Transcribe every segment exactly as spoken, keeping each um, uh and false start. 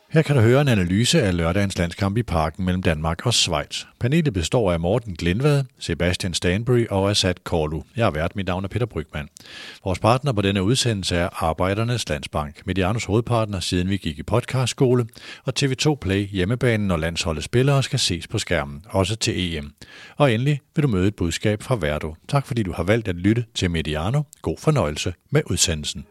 Her kan du høre en analyse af lørdagens landskamp i Parken mellem Danmark og Schweiz. Panelet består af Morten Glindvad, Sebastian Stanbury og Asad Korlu. Jeg har været, mit navn er Peter Brygmann. Vores partner på denne udsendelse er Arbejdernes Landsbank, Medianos hovedpartner siden vi gik i podcastskole, og T V to Play hjemmebanen, når landsholdets spillere skal ses på skærmen, også til E M. Og endelig vil du møde et budskab fra Verdo. Tak fordi du har valgt at lytte til Mediano. God fornøjelse med udsendelsen.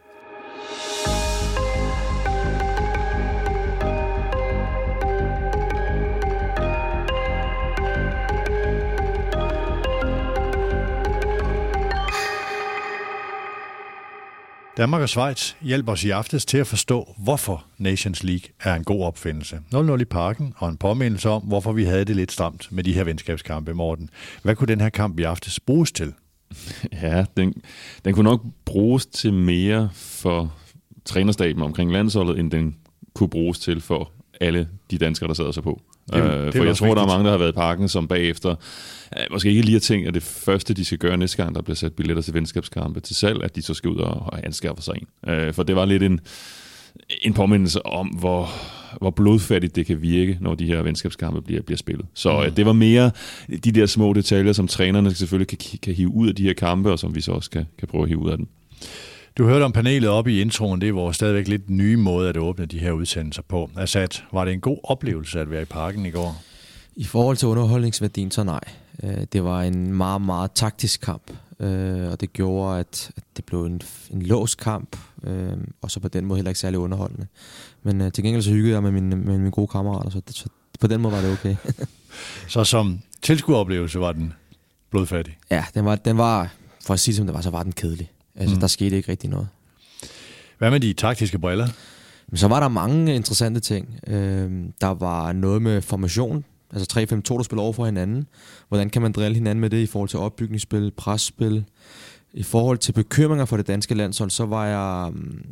Danmark og Schweiz hjælper os i aftes til at forstå, hvorfor Nations League er en god opfindelse. nul nul i Parken og en påmindelse om, hvorfor vi havde det lidt stramt med de her venskabskampe, Morten. Hvad kunne den her kamp i aftes bruges til? Ja, den, den kunne nok bruges til mere for trænerstaben omkring landsholdet, end den kunne bruges til for alle de danskere, der sad sig på. Det, øh, det for jeg tror, vigtigt. Der er mange, der har været i Parken, som bagefter øh, måske ikke lige har tænkt, at det første, de skal gøre næste gang, der bliver sat billetter til venskabskampe til salg, at de så skal ud og, og anskaffe sig en. Øh, for det var lidt en, en påmindelse om, hvor, hvor blodfattigt det kan virke, når de her venskabskampe bliver, bliver spillet. Så mm. øh, det var mere de der små detaljer, som trænerne selvfølgelig kan, kan hive ud af de her kampe, og som vi så også kan, kan prøve at hive ud af dem. Du hørte om panelet op i introen. Det var stadigvæk lidt nye måde at åbne de her udsendelser på. Asad, var det en god oplevelse at være i Parken i går? I forhold til underholdningsværdien, så nej. Det var en meget, meget taktisk kamp, og det gjorde, at det blev en, en låst kamp, og så på den måde heller ikke særlig underholdende. Men til gengæld så hyggede jeg med mine, med mine gode kammerater, så, det, så på den måde var det okay. Så som tilskueroplevelse var den blodfattig? Ja, den var, den var for at sige som det var, så var den kedelig. Altså, mm. der skete ikke rigtig noget. Hvad med de taktiske briller? Så var der mange interessante ting. Øh, der var noget med formation, altså tre fem to, der spiller over for hinanden. Hvordan kan man drille hinanden med det i forhold til opbygningsspil, presspil? I forhold til bekymringer for det danske landshold, så var jeg,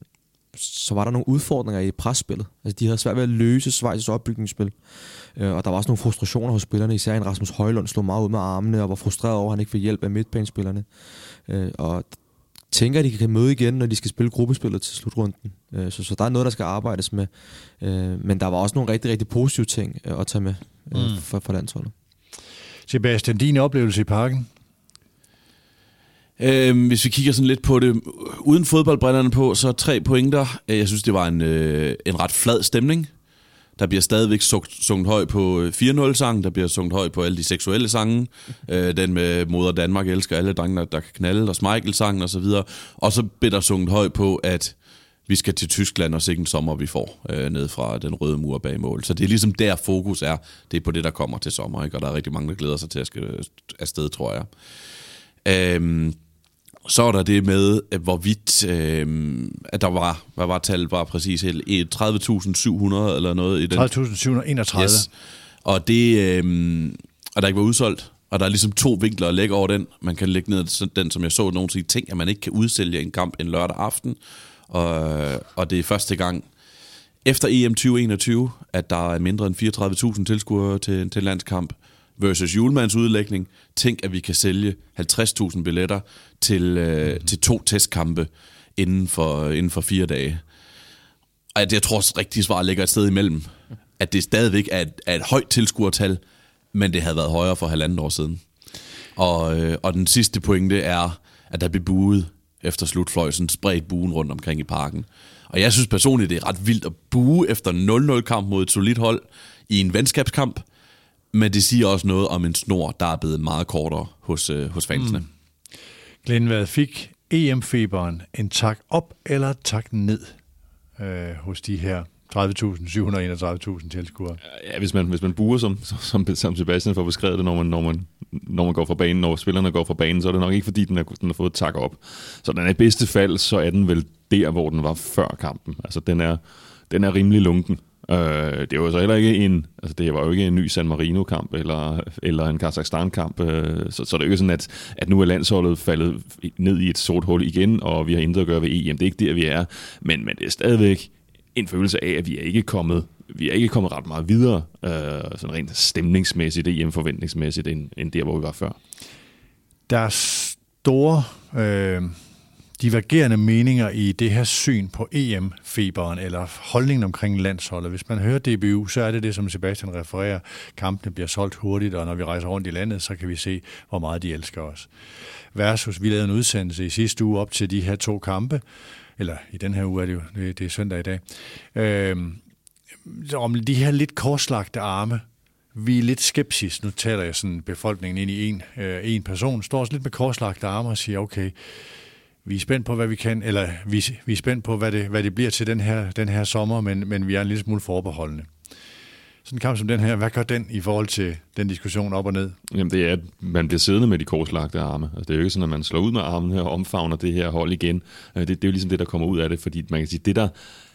så var der nogle udfordringer i presspillet. Altså, de havde svært ved at løse Schweiz' opbygningsspil. Øh, og der var også nogle frustrationer hos spillerne, især en Rasmus Højlund slog meget ud med armene og var frustreret over, at han ikke fik hjælp af midtbanespillerne. Øh, og tænker, at de kan møde igen, når de skal spille gruppespillet til slutrunden. Så, så der er noget, der skal arbejdes med. Men der var også nogle rigtig, rigtig positive ting at tage med mm. for, for landsholdet. Sebastian, din oplevelse i Parken? Øhm, hvis vi kigger sådan lidt på det, uden fodboldbrillerne på, så tre pointer. Jeg synes, det var en, øh, en ret flad stemning. Der bliver stadigvæk sunget højt på fire nul-sangen, der bliver sunget højt på alle de seksuelle sange. Øh, den med Moder Danmark elsker alle drenge, der, der kan knalde, og Smeichel-sangen og så videre. Og så bliver der sunget højt på, at vi skal til Tyskland, og sikke en sommer vi får øh, ned fra den røde mur bag mål. Så det er ligesom der fokus er. Det er på det, der kommer til sommer, ikke? Og der er rigtig mange, der glæder sig til at skal afsted, tror jeg. Øhm, Så er der det med, hvorvidt øh, at der var, hvad var tallet bare præcis, tredive tusind syv hundrede eller noget i den. tredive tusind syv hundrede og enogtredive. Yes. Og det, øh, og der ikke var udsolgt. Og der er ligesom to vinkler at lægge over den. Man kan lægge ned den, som jeg så nogen sige, ting, at man ikke kan udsælge en kamp en lørdag aften. Og, og det er første gang efter E M tyve enogtyve, at der er mindre end fireogtredive tusind tilskuere til, til landskamp. Versus Julemands udlægning. Tænk, at vi kan sælge halvtreds tusind billetter til, øh, til to testkampe inden for, inden for fire dage. Og jeg, jeg tror også, rigtigt svar ligger et sted imellem. At det stadigvæk er et, er et højt tilskuertal, men det havde været højere for halvandet år siden. Og, øh, og den sidste pointe er, at der blev buet efter slutfløjsen, spredt buen rundt omkring i Parken. Og jeg synes personligt, det er ret vildt at bue efter nul nul-kamp mod et solidt hold i en venskabskamp. Men det siger også noget om en snor, der er blevet meget kortere hos, øh, hos fansene. Mm. Glindvad, fik E M-feberen en tak op eller tak ned øh, hos de her tredive tusind syv hundrede og enogtredive tusind tilskuere? Ja, hvis man, hvis man buer, som, som, som Sebastian får beskrevet det, når man, når, man, når man går fra banen, når spillerne går fra banen, så er det nok ikke, fordi den har, den har fået tak op. Så den er i bedste fald, så er den vel der, hvor den var før kampen. Altså, den er, den er rimelig lunken. Uh, det var jo så heller ikke en, altså det var jo ikke en ny San Marino-kamp eller, eller en Kazakhstan-kamp, uh, så, så det er jo ikke sådan, at, at nu er landsholdet faldet ned i et sort hul igen, og vi har intet at gøre ved E M. Det er ikke der, vi er, men, men det er stadigvæk en følelse af, at vi er ikke kommet, vi er ikke kommet ret meget videre, uh, sådan rent stemningsmæssigt, E M-forventningsmæssigt, end, end der, hvor vi var før. Der er store... Øh divergerende meninger i det her syn på E M-feberen, eller holdningen omkring landsholdet. Hvis man hører D B U, så er det det, som Sebastian refererer. Kampene bliver solgt hurtigt, og når vi rejser rundt i landet, så kan vi se, hvor meget de elsker os. Versus, vi lavede en udsendelse i sidste uge op til de her to kampe, eller i den her uge er det jo, det, det er søndag i dag, øh, om de her lidt korslagte arme. Vi er lidt skepsis. Nu taler jeg sådan befolkningen ind i en, øh, en person, står også lidt med korslagte arme og siger, okay, vi er spændt på, hvad vi kan, eller vi, vi er spændt på, hvad det, hvad det bliver til den her, den her sommer, men, men vi er en lille smule forbeholdende. Sådan en kamp som den her, hvad gør den i forhold til den diskussion op og ned? Jamen det er, at man bliver siddende med de korslagte arme. Altså, det er jo ikke sådan, at man slår ud med armen her og omfavner det her hold igen. Det, det er jo ligesom det, der kommer ud af det, fordi man kan sige, det der,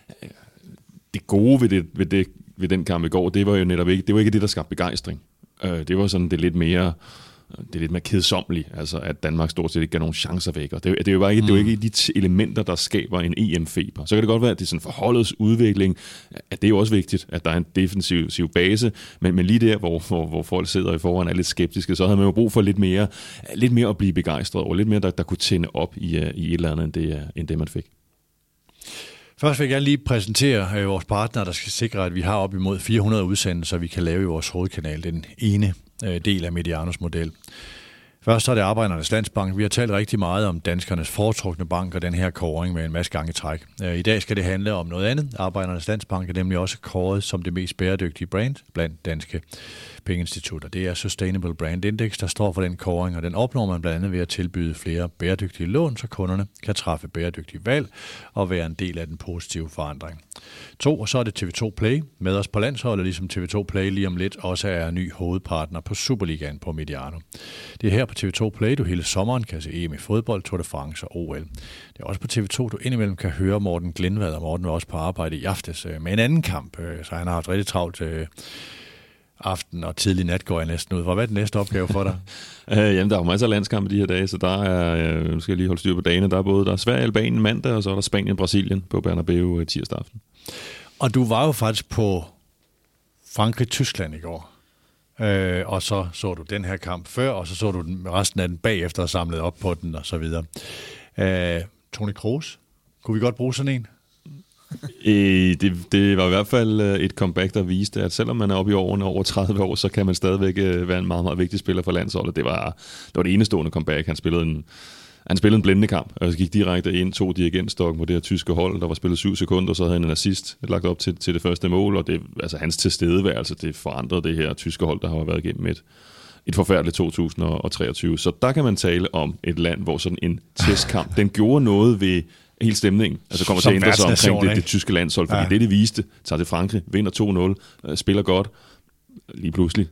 det gode ved, det, ved, det, ved den kamp i går, det var jo netop ikke det, var ikke det der skabte begejstring. Det var sådan det lidt mere... Det er lidt mere kedsommeligt, altså at Danmark stort set ikke gav nogen chancer væk. Og det, det er jo bare ikke, mm. det er jo ikke de elementer, der skaber en E M-feber. Så kan det godt være, at det er sådan forholdets udvikling, at det er jo også vigtigt, at der er en defensiv base, men, men lige der, hvor, hvor, hvor folk sidder i forvejen er lidt skeptiske, så havde man jo brug for lidt mere, lidt mere at blive begejstret over, lidt mere, der, der kunne tænde op i, i et eller andet, end det, end det man fik. Først vil jeg gerne lige præsentere øh, vores partner, der skal sikre, at vi har op imod fire hundrede udsendelser, vi kan lave i vores hovedkanal, den ene øh, del af Medianos model. Først er det Arbejdernes Landsbank. Vi har talt rigtig meget om danskernes foretrukne bank og den her kåring med en masse gange træk. Øh, I dag skal det handle om noget andet. Arbejdernes Landsbank er nemlig også kåret som det mest bæredygtige brand blandt danske pengeinstitutter. Det er Sustainable Brand Index, der står for den kåring, og den opnår man blandt andet ved at tilbyde flere bæredygtige lån, så kunderne kan træffe bæredygtige valg og være en del af den positive forandring. To, og så er det T V to Play med os på landsholdet, ligesom T V to Play lige om lidt også er ny hovedpartner på Superligaen på Mediano. Det er her på T V to Play, du hele sommeren kan se E M i fodbold, Tour de France og O L. Det er også på T V to, du indimellem kan høre Morten Glindvad, og Morten var også på arbejde i aftes med en anden kamp, så han har haft rigtig travlt aften og tidlig nat går jeg næsten ud. Hvad er den næste opgave for dig? øh, jamen, der er jo masser af landskampe de her dage, så der er, øh, nu skal jeg lige holde styr på dagene, der er både der er Sverige, Albanien mandag, og så er der Spanien, Brasilien på Bernabeu øh, tirsdag aften. Og du var jo faktisk på Frankrig-Tyskland i går, øh, og så så du den her kamp før, og så så du den resten af den bagefter og samlet op på den og så videre. Øh, Toni Kroos, kunne vi godt bruge sådan en? det, det var i hvert fald et comeback, der viste, at selvom man er oppe i årene over tredive år, så kan man stadigvæk være en meget, meget vigtig spiller for landsholdet. Det var, det var det enestående comeback. Han spillede en, han spillede en blændende kamp, og så gik direkte ind, tog dirigentstokken på det her tyske hold, der var spillet syv sekunder, så havde han en assist lagt op til, til det første mål, og det, altså hans tilstedeværelse, det forandrede det her tyske hold, der har været igennem et, et forfærdeligt to tusind og treogtyve. Så der kan man tale om et land, hvor sådan en testkamp, den gjorde noget ved hele stemningen, altså kommer til at ændre sig omkring det, det tyske landshold, fordi ja. det, det viste, tager til Frankrig, vinder to nul, spiller godt, lige pludselig,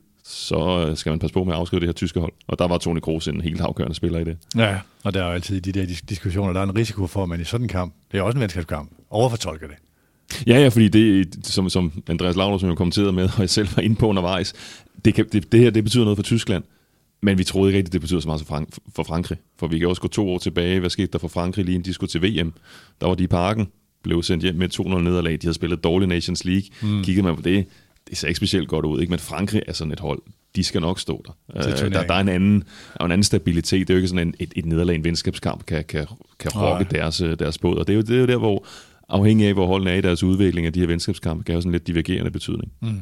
så skal man passe på med at afskrive det her tyske hold. Og der var Toni Kroos en helt afgørende spiller i det. Ja, og der er jo altid de der diskussioner, der er en risiko for, at man i sådan en kamp, det er også en venskabskamp, overfortolker det. Ja, ja, fordi det, som, som Andreas Laudrup, som jo kommenterede med, og jeg selv var inde på undervejs, det, kan, det, det her, det betyder noget for Tyskland. Men vi troede ikke rigtigt, det betyder så meget for Frankrig. For vi kan også gå to år tilbage. Hvad skete der for Frankrig lige inden de skulle til V M? Der var de i parken, blev sendt hjem med to nul nederlag. De havde spillet dårlig Nations League. Mm. Kiggede man på det, det ser ikke specielt godt ud. Ikke? Men Frankrig er sådan et hold. De skal nok stå der. Uh, der, der er en anden, er en anden stabilitet. Det er jo ikke sådan en, et, et nederlag, en venskabskamp kan, kan, kan rokke deres, deres båd. Og det er, jo, det er jo der, hvor afhængig af, hvor holdene er i deres udvikling af de her venskabskampe, kan have sådan lidt divergerende betydning. Mm.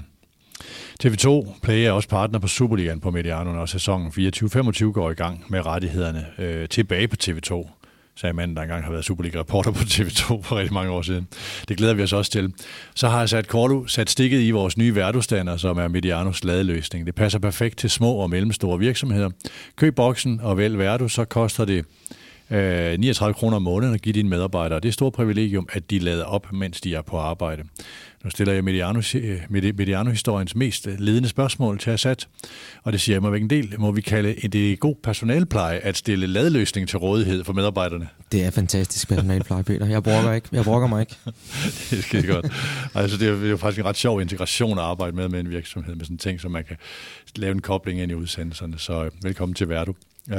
T V to Play er også partner på Superligaen på Mediano, og sæsonen fireogtyve femogtyve går i gang med rettighederne øh, tilbage på T V to, sagde manden, der engang har været Superliga-reporter på T V to for rigtig mange år siden. Det glæder vi os også til. Så har jeg sat Korlu sat stikket i vores nye Verdu-stander, som er Medianos ladeløsning. Det passer perfekt til små og mellemstore virksomheder. Køb boksen og vælg Verdu, så koster det øh, niogtredive kroner om måneden at give dine medarbejdere. Det er et stort privilegium, at de lader op, mens de er på arbejde. Nu stiller jeg Mediano-historiens mest ledende spørgsmål til Assad, og det siger jeg mig væk en del. Må vi kalde det god personalpleje at stille ladeløsning til rådighed for medarbejderne? Det er fantastisk personalpleje, Peter. Jeg brokker ikke. Jeg brokker mig ikke. Det er skide godt. Altså, det er jo faktisk en ret sjov integration at arbejde med med en virksomhed, med sådan en ting, så man kan lave en kobling ind i udsendelserne. Så velkommen til Verdu.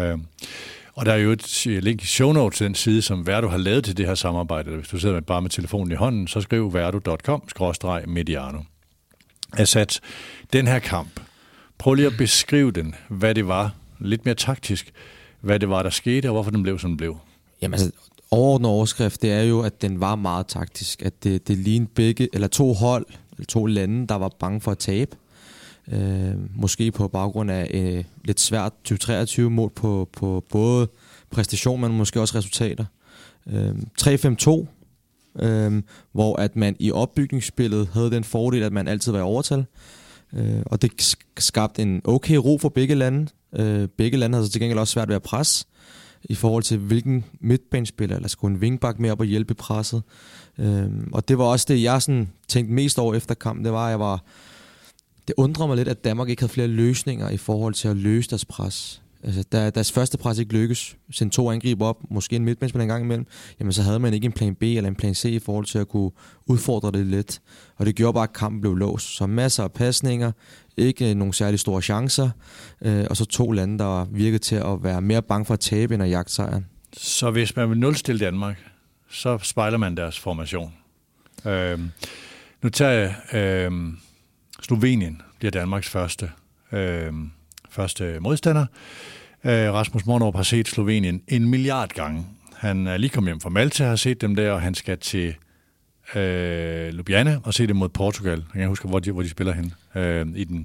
Og der er jo et link i show notes til den side, som Verdu har lavet til det her samarbejde. Hvis du sidder med bare med telefonen i hånden, så skriv verdu punktum com skråstreg mediano. Assad, den her kamp, prøv lige at beskrive den, hvad det var, lidt mere taktisk, hvad det var, der skete, og hvorfor den blev, som den blev. Jamen altså, overordnet overskrift, det er jo, at den var meget taktisk. At det, det lignede begge, eller to hold, eller to lande, der var bange for at tabe. Øh, måske på baggrund af øh, lidt svært tyve treogtyve mål på, på både præstation, men måske også resultater. Øh, tre fem to, øh, hvor at man i opbygningsspillet havde den fordel, at man altid var i overtal. Øh, og det skabte en okay ro for begge lande. Øh, begge lande havde så til gengæld også svært ved at presse, i forhold til hvilken midtbanespiller, eller skulle en wingback med op og hjælpe presset. Øhm, og det var også det, jeg sådan tænkte mest over efter kampen, det var, at jeg var, det undrer mig lidt, at Danmark ikke havde flere løsninger i forhold til at løse deres pres. Altså, da deres første pres ikke lykkes, sendte to angreb op, måske en midtbanespiller en gang imellem, jamen så havde man ikke en plan B eller en plan C i forhold til at kunne udfordre det lidt. Og det gjorde bare, at kampen blev låst. Så masser af pasninger, ikke nogen særlig store chancer, øh, og så to lande, der virkede til at være mere bange for at tabe end at jagte sejren. Så hvis man vil nulstille Danmark, så spejler man deres formation. Øh, nu tager jeg øh, Slovenien, bliver Danmarks første, øh, første modstander. Øh, Rasmus Mornov har set Slovenien en milliard gange. Han er lige kommet hjem fra Malta og har set dem der, og han skal til øh, Ljubljana og se dem mod Portugal. Jeg kan huske, hvor de, hvor de spiller hen. Øh, i den,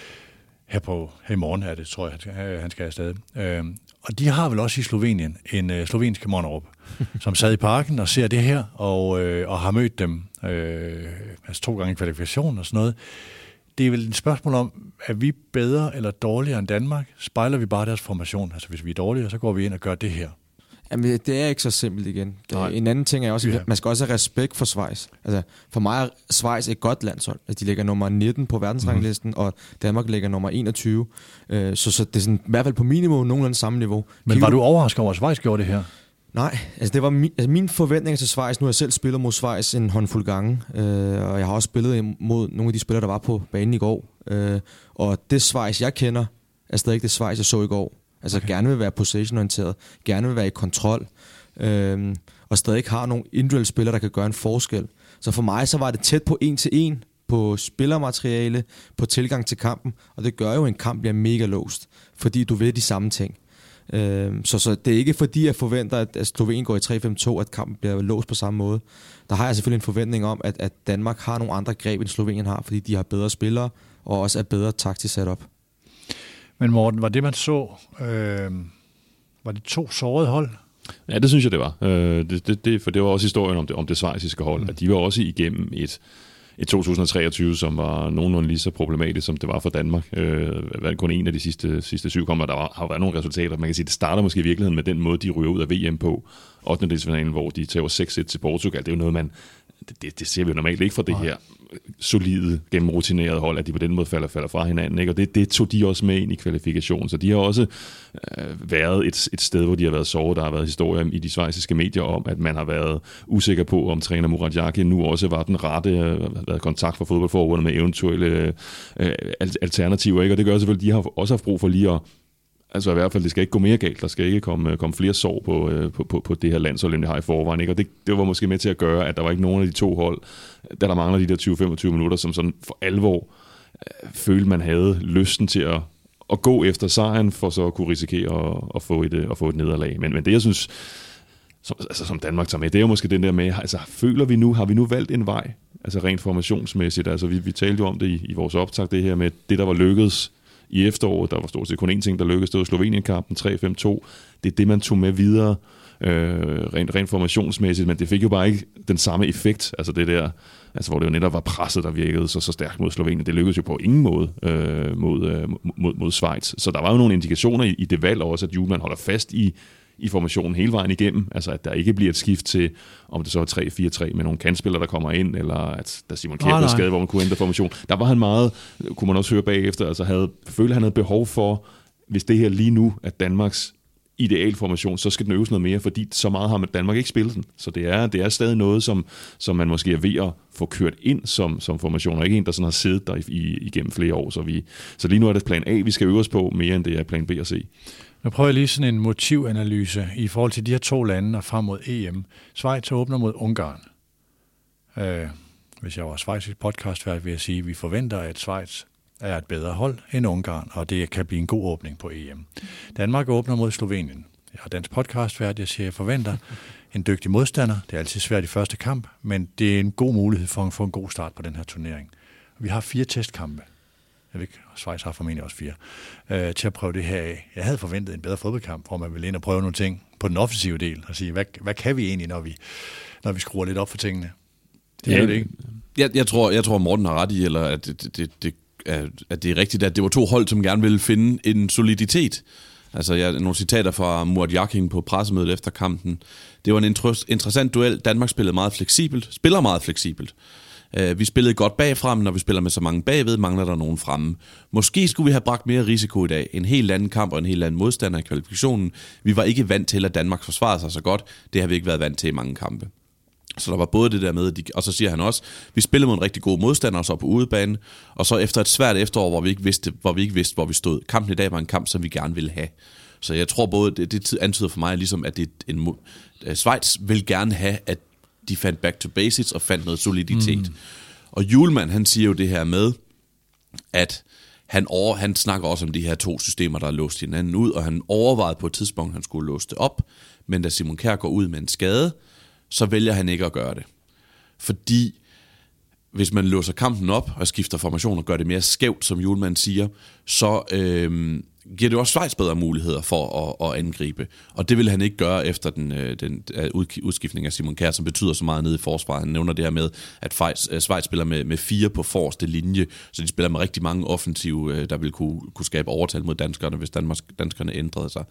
her, på, her i morgen er det, tror jeg, han skal afsted. Øh, og de har vel også i Slovenien en øh, slovensk Mornov, som sad i parken og ser det her, og, øh, og har mødt dem øh, altså to gange i kvalifikationen og sådan noget. Det er vel et spørgsmål om, er vi bedre eller dårligere end Danmark? Spejler vi bare deres formation? Altså hvis vi er dårligere, så går vi ind og gør det her. Jamen det er ikke så simpelt igen. Nej. En anden ting er også, at man skal også have respekt for Schweiz. Altså for mig er Schweiz et godt landshold. Altså, de ligger nummer nitten på verdensranglisten, mm. og Danmark ligger nummer enogtyve. Så, så det er sådan, i hvert fald på minimum nogenlunde samme niveau. Men Kigger var du overrasket over, at Schweiz gjorde det her? Nej, altså det var min, altså mine forventninger til Schweiz. Nu har jeg selv spillet mod Schweiz en håndfuld gange, øh, og jeg har også spillet mod nogle af de spillere, der var på banen i går. Øh, og det Schweiz, jeg kender, er stadig ikke det Schweiz, jeg så i går. Altså okay. Gerne vil være possession-orienteret, gerne vil være i kontrol, øh, og stadig ikke har nogle individuelle spillere, der kan gøre en forskel. Så for mig så var det tæt på en til en, på spillermateriale, på tilgang til kampen, og det gør jo, at en kamp bliver mega låst, fordi du ved de samme ting. Så, så det er ikke fordi, jeg forventer, at Slovenien går i tre fem to, at kampen bliver låst på samme måde. Der har jeg selvfølgelig en forventning om, at, at Danmark har nogle andre greb, end Slovenien har, fordi de har bedre spillere, og også er bedre taktisk sat op. Men Morten, var det man så, øh, var det to sårede hold? Ja, det synes jeg, det var. Øh, det, det, det, for det var også historien om det, om det schweiziske hold, mm. at de var også igennem et i to tusind treogtyve, som var nogenlunde lige så problematisk, som det var for Danmark. Øh, var kun en af de sidste, sidste syv kommer, der var, har været nogle resultater. Man kan sige, det starter måske i virkeligheden med den måde, de ryger ud af V M på. ottendedelsfinalen, hvor de tager seks et til Portugal. Det er jo noget, man... Det, det ser vi jo normalt ikke fra det her solide, gennemrutinerede hold, at de på den måde falder, falder fra hinanden. Ikke? Og det, det tog de også med ind i kvalifikationen. Så de har også øh, været et, et sted, hvor de har været såret. Der har været historier i de schweiziske medier om, at man har været usikker på, om træner Murat Yakin nu også var den rette, øh, været kontakt for fodboldforbundet med eventuelle øh, alternativer. Ikke? Og det gør selvfølgelig, at de har også haft brug for lige at altså i hvert fald, det skal ikke gå mere galt. Der skal ikke komme, komme flere sår på, på, på, på det her landshold, end det har i forvejen. Ikke? Og det, det var måske med til at gøre, at der var ikke nogen af de to hold, da der mangler de der tyve til femogtyve minutter, som sådan for alvor øh, følte, man havde lysten til at, at gå efter sejren, for så at kunne risikere at, at, få, et, at få et nederlag. Men, men det, jeg synes, som, altså, som Danmark tager med, det er jo måske den der med, altså føler vi nu, har vi nu valgt en vej? Altså rent formationsmæssigt. Altså vi, vi talte jo om det i, i vores optag, det her med det, der var lykkedes i efteråret. Der var stort set kun én ting, der lykkedes. Det var Slovenien-kampen tre fem to. Det er det, man tog med videre øh, rent, rent formationsmæssigt, men det fik jo bare ikke den samme effekt. Altså det der, altså hvor det jo netop var presset, der virkede så, så stærkt mod Slovenien. Det lykkedes jo på ingen måde øh, mod, øh, mod, mod Schweiz. Så der var jo nogle indikationer i, i det valg også, at Hjulmand holder fast i i formationen hele vejen igennem, altså at der ikke bliver et skift til, om det så er tre fire tre med nogle kantspillere, der kommer ind, eller at der Simon Kjær blev skadet, hvor man kunne ændre formation. Der var han meget, kunne man også høre bagefter, altså havde, følte han havde behov for, hvis det her lige nu er Danmarks idealformation, så skal den øves noget mere, fordi så meget har man Danmark ikke spillet den. Så det er, det er stadig noget, som, som man måske er ved at få kørt ind som, som formation, og ikke en, der sådan har siddet der i, igennem flere år. Så, vi, så lige nu er det plan A, vi skal øve os på, mere end det er plan B og C. Nu prøver jeg lige sådan en motivanalyse i forhold til de her to lande og frem mod E M. Schweiz åbner mod Ungarn. Øh, hvis jeg var schweizisk podcastvært, vil jeg sige, at vi forventer, at Schweiz er et bedre hold end Ungarn, og det kan blive en god åbning på E M. Danmark åbner mod Slovenien. Jeg har dansk podcastvært, jeg siger, jeg forventer en dygtig modstander. Det er altid svært i første kamp, men det er en god mulighed for at få en god start på den her turnering. Vi har fire testkampe. Jeg ved ikke, Schweiz har formentlig også fire, øh, til at prøve det her af. Jeg havde forventet en bedre fodboldkamp, hvor man ville ind og prøve nogle ting på den offensive del, og sige, hvad, hvad kan vi egentlig, når vi, når vi skruer lidt op for tingene? Det er ja, det ikke. Jeg, jeg, tror, jeg tror, Morten har ret i, eller at det, det, det, at det er rigtigt, at det var to hold, som gerne ville finde en soliditet. Altså, jeg nogle citater fra Murat Yakin på pressemødet efter kampen. Det var en interessant duel. Danmark spillede meget fleksibelt, spiller meget fleksibelt. Vi spillede godt bagfrem, når vi spiller med så mange bagved, mangler der nogen fremme. Måske skulle vi have bragt mere risiko i dag. En helt anden kamp og en helt anden modstander i kvalifikationen. Vi var ikke vant til, at Danmark forsvarede sig så godt. Det har vi ikke været vant til i mange kampe. Så der var både det der med, de, og så siger han også, vi spillede mod en rigtig god modstander, så på udebane, og så efter et svært efterår, hvor vi ikke vidste, hvor vi ikke vidste, hvor vi stod. Kampen i dag var en kamp, som vi gerne ville have. Så jeg tror både, det, det antyder for mig ligesom, at det en, uh, Schweiz vil gerne have, at de fandt back to basics og fandt noget soliditet. Mm. Og Hjulmand, han siger jo det her med, at han, over, han snakker også om de her to systemer, der er låst hinanden ud, og han overvejede på et tidspunkt, at han skulle låse det op, men da Simon Kjær går ud med en skade, så vælger han ikke at gøre det. Fordi hvis man låser kampen op og skifter formation og gør det mere skævt, som Hjulmand siger, så øh, giver det også Schweiz bedre muligheder for at, at angribe. Og det vil han ikke gøre efter den, den udskiftning af Simon Kjær, som betyder så meget nede i forsvaret. Han nævner det her med, at Schweiz spiller med, med fire på forreste linje, så de spiller med rigtig mange offensive, der vil kunne, kunne skabe overtal mod danskerne, hvis Danmark, danskerne ændrede sig.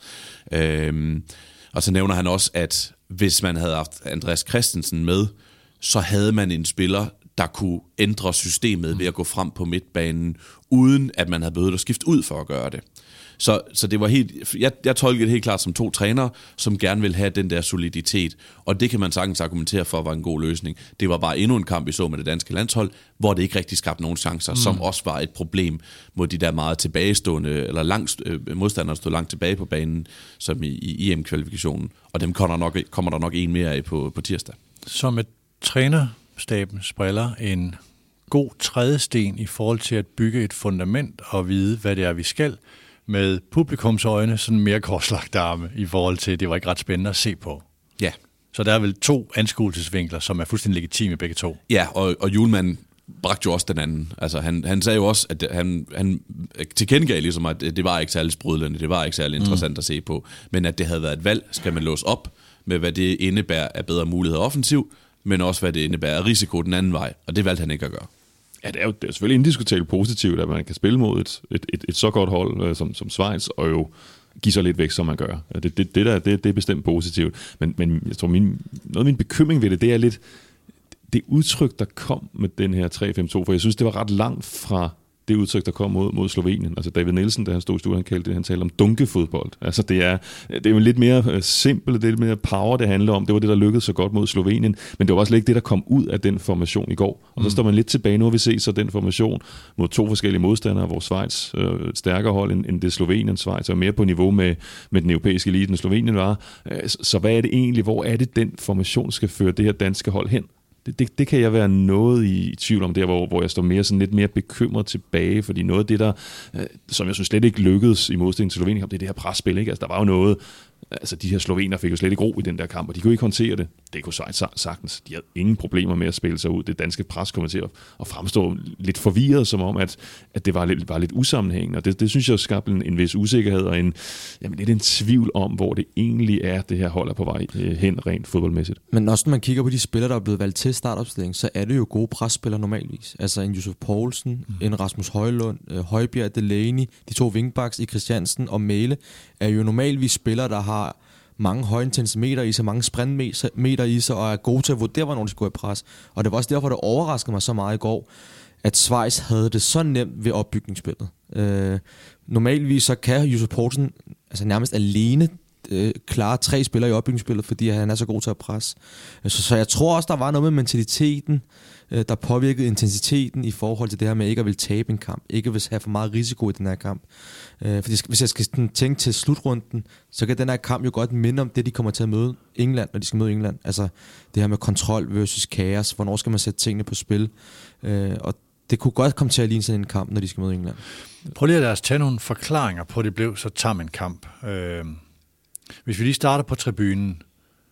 Øh, og så nævner han også, at hvis man havde haft Andreas Christensen med, så havde man en spiller, der kunne ændre systemet ved at gå frem på midtbanen, uden at man havde behøvet at skifte ud for at gøre det. Så, så det var helt, jeg, jeg tolkede det helt klart som to trænere, som gerne ville have den der soliditet, og det kan man sagtens argumentere for var en god løsning. Det var bare endnu en kamp, vi så med det danske landshold, hvor det ikke rigtig skabte nogen chancer, mm. som også var et problem mod de der meget tilbagestående, eller langt, øh, modstandere stod langt tilbage på banen, som i, i E M-kvalifikationen, og dem kommer der nok, kommer der nok en mere af på, på tirsdag. Som et trænerstaben spiller en god trædesten i forhold til at bygge et fundament og vide, hvad det er, vi skal, med publikums øjne sådan mere korslagte arme i forhold til, at det var ikke ret spændende at se på. Ja. Så der er vel to anskuelsesvinkler, som er fuldstændig legitime begge to. Ja, og, og Hjulmand bragte jo også den anden. Altså, han, han sagde jo også, at han, han tilkendegav ligesom, at det var ikke særlig sprudlende, det var ikke særlig interessant mm. at se på, men at det havde været et valg, skal man låse op med, hvad det indebærer af bedre muligheder offensiv, men også hvad det indebærer af risiko den anden vej, og det valgte han ikke at gøre. Ja, det er jo det er selvfølgelig indiskutabelt positivt, at man kan spille mod et, et, et, et så godt hold øh, som, som Schweiz, og jo give sig lidt væk, som man gør. Det, det, det, der, det, det er bestemt positivt. Men, men jeg tror, min, noget af min bekymring ved det, det er lidt det udtryk, der kom med den her tre fem to, for jeg synes, det var ret langt fra det udtryk, der kom mod, mod Slovenien. Altså David Nielsen, da han stod i studiet, han kaldte det, han talte om dunkefodbold. Altså det er, det er jo lidt mere simpelt, det er lidt mere power, det handler om. Det var det, der lykkedes så godt mod Slovenien, men det var også slet ikke det, der kom ud af den formation i går. Og så står man lidt tilbage, nu har vi set så den formation mod to forskellige modstandere, hvor Schweiz øh, stærkere hold end, end det Slovenien. Schweiz er mere på niveau med, med den europæiske elite, end Slovenien var. Så, så hvad er det egentlig, hvor er det, den formation skal føre det her danske hold hen? Det, det, det kan jeg være noget i tvivl om der, hvor, hvor jeg står mere, sådan lidt mere bekymret tilbage, fordi noget af det, der, øh, som jeg synes slet ikke lykkedes i modsætning til Slovenien, det er det her presspil, ikke? Altså, der var jo noget, altså de her slovener fik jo slet ikke ro i den der kamp, og de kunne ikke håndtere det. Det kunne Schweiz sagtens. De havde ingen problemer med at spille sig ud. Det danske pres kommer til at fremstå lidt forvirret, som om, at, at det var lidt, var lidt usammenhængende. Og det, det synes jeg skabte en, en vis usikkerhed og en, jamen, lidt en tvivl om, hvor det egentlig er, det her hold er på vej hen rent fodboldmæssigt. Men også når man kigger på de spillere, der er blevet valgt til startopstilling, så er det jo gode presspillere normalvis. Altså en Josef Poulsen, mm. en Rasmus Højlund, øh, Højbjerg, Delaney, de to wingbacks i Christiansen og Mæle, er jo normalvis spillere, der har mange højintense meter i sig, mange sprintmeter i sig, og er gode til at vurdere, hvornår de skulle have pres. Og det var også derfor, det overraskede mig så meget i går, at Schweiz havde det så nemt ved opbygningsspillet. Øh, normalvis så kan Josef Poulsen altså nærmest alene øh, klare tre spillere i opbygningsspillet, fordi han er så god til at presse. Så, så jeg tror også, der var noget med mentaliteten, øh, der påvirkede intensiteten i forhold til det her med ikke at vil tabe en kamp, ikke at have for meget risiko i den her kamp. Øh, fordi hvis jeg skal tænke til slutrunden, så kan den her kamp jo godt minde om det, de kommer til at møde England, når de skal møde England. Altså det her med kontrol versus kaos, hvornår skal man sætte tingene på spil, øh, og det kunne godt komme til at ligne sådan en kamp, når de skal møde England. Prøv lige at lade os tage nogle forklaringer på, at det blev så tam en kamp. Øh, hvis vi lige starter på tribunen.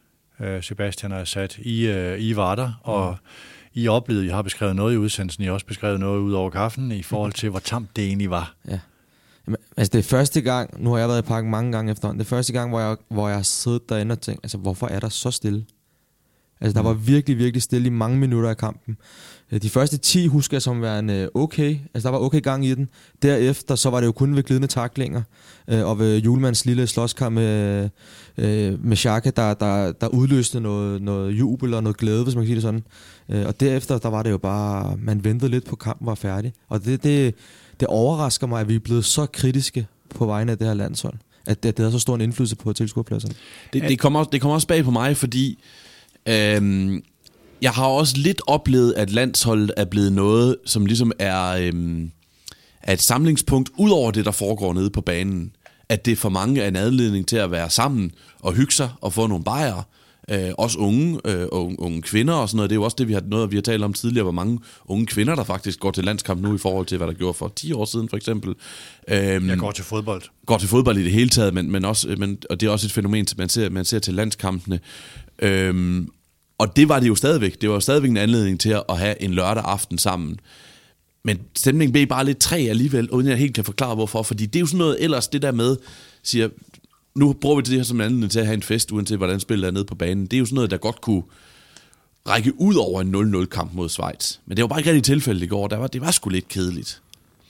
øh, Sebastian og Assad. I, øh, I var der, og mm. I oplevede, I har beskrevet noget i udsendelsen, I har også beskrevet noget ud over kaffen, i forhold til, hvor tamt det egentlig var. Ja. Jamen, altså det er første gang, nu har jeg været i parken mange gange efterhånden, det er første gang, hvor jeg, hvor jeg har siddet derinde og tænkt, altså hvorfor er der så stille? Altså der var virkelig, virkelig stille i mange minutter af kampen. De første ti husker jeg som værende okay, altså der var okay gang i den. Derefter så var det jo kun ved glidende tacklinger, øh, og ved Julemands lille slåskamp med, øh, med Xhaka, der, der, der udløste noget, noget jubel og noget glæde, hvis man kan sige det sådan. Øh, og derefter, der var det jo bare, man ventede lidt på kampen var færdig. Og det, det, det overrasker mig, at vi er blevet så kritiske på vegne af det her landshold, at det, at det havde så stor en indflydelse på tilskuerpladserne. Det, det, kommer, det kommer også bag på mig, fordi øhm, jeg har også lidt oplevet, at landsholdet er blevet noget, som ligesom er, øhm, er et samlingspunkt ud over det, der foregår nede på banen. At det for mange er en anledning til at være sammen og hygge sig og få nogle bajere. Øh, også unge, øh, unge, unge kvinder og sådan noget. Det er jo også det, vi har, noget, vi har talt om tidligere, hvor mange unge kvinder, der faktisk går til landskamp nu i forhold til, hvad der gjorde for ti år siden for eksempel. Øhm, Jeg går til fodbold. Går til fodbold i det hele taget, men, men også, men, og det er også et fænomen, man ser, man ser til landskampene. Øhm, og det var det jo stadigvæk. Det var jo stadigvæk en anledning til at have en lørdag aften sammen. Men stemningen blev bare lidt træ alligevel, uden jeg helt kan forklare hvorfor. Fordi det er jo sådan noget ellers, det der med, siger, nu bruger vi det her som en anledning til at have en fest, uanset hvordan spillet er nede på banen. Det er jo sådan noget, der godt kunne række ud over en nul nul-kamp mod Schweiz. Men det var bare ikke rigtig tilfældet i går. Der var, det var sgu lidt kedeligt.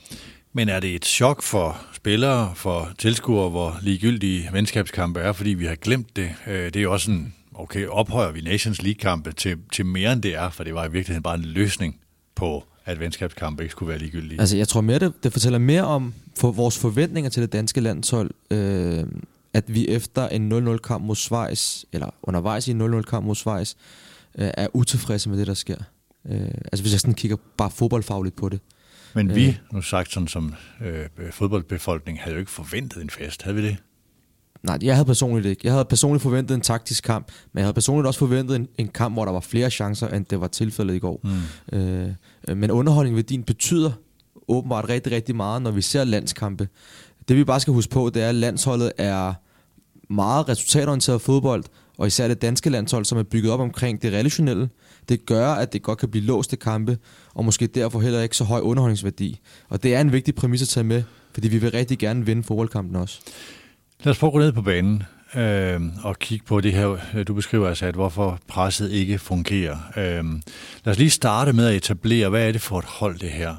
Men er det et chok for spillere, for tilskuere, hvor ligegyldige venskabskampe er, fordi vi har glemt det? Det er jo også en, okay, ophøjer vi Nations League-kampe til, til mere end det er, for det var i virkeligheden bare en løsning på, at venskabskampe ikke skulle være ligegyldige. Altså jeg tror mere, det, det fortæller mere om for vores forventninger til det danske landshold, øh, at vi efter en nul nul-kamp mod Schweiz, eller undervejs i en nul nul-kamp mod Schweiz, øh, er utilfredse med det, der sker. Øh, altså hvis jeg sådan kigger bare fodboldfagligt på det. Men vi, nu sagt sådan som øh, fodboldbefolkning, havde jo ikke forventet en fest, havde vi det? Nej, jeg havde personligt ikke. Jeg havde personligt forventet en taktisk kamp, men jeg havde personligt også forventet en, en kamp, hvor der var flere chancer, end det var tilfældet i går. Mm. Øh, men underholdning ved din betyder åbenbart rigtig, rigtig meget, når vi ser landskampe. Det vi bare skal huske på, det er, at landsholdet er meget resultatorienteret fodbold, og især det danske landshold, som er bygget op omkring det relationelle. Det gør, at det godt kan blive låste kampe, og måske derfor heller ikke så høj underholdningsværdi. Og det er en vigtig præmis at tage med, fordi vi vil rigtig gerne vinde fodboldkampen også. Lad os prøve at gå ned på banen øh, og kigge på det her, du beskriver altså, at hvorfor presset ikke fungerer. Øh, lad os lige starte med at etablere, hvad er det for et hold det her?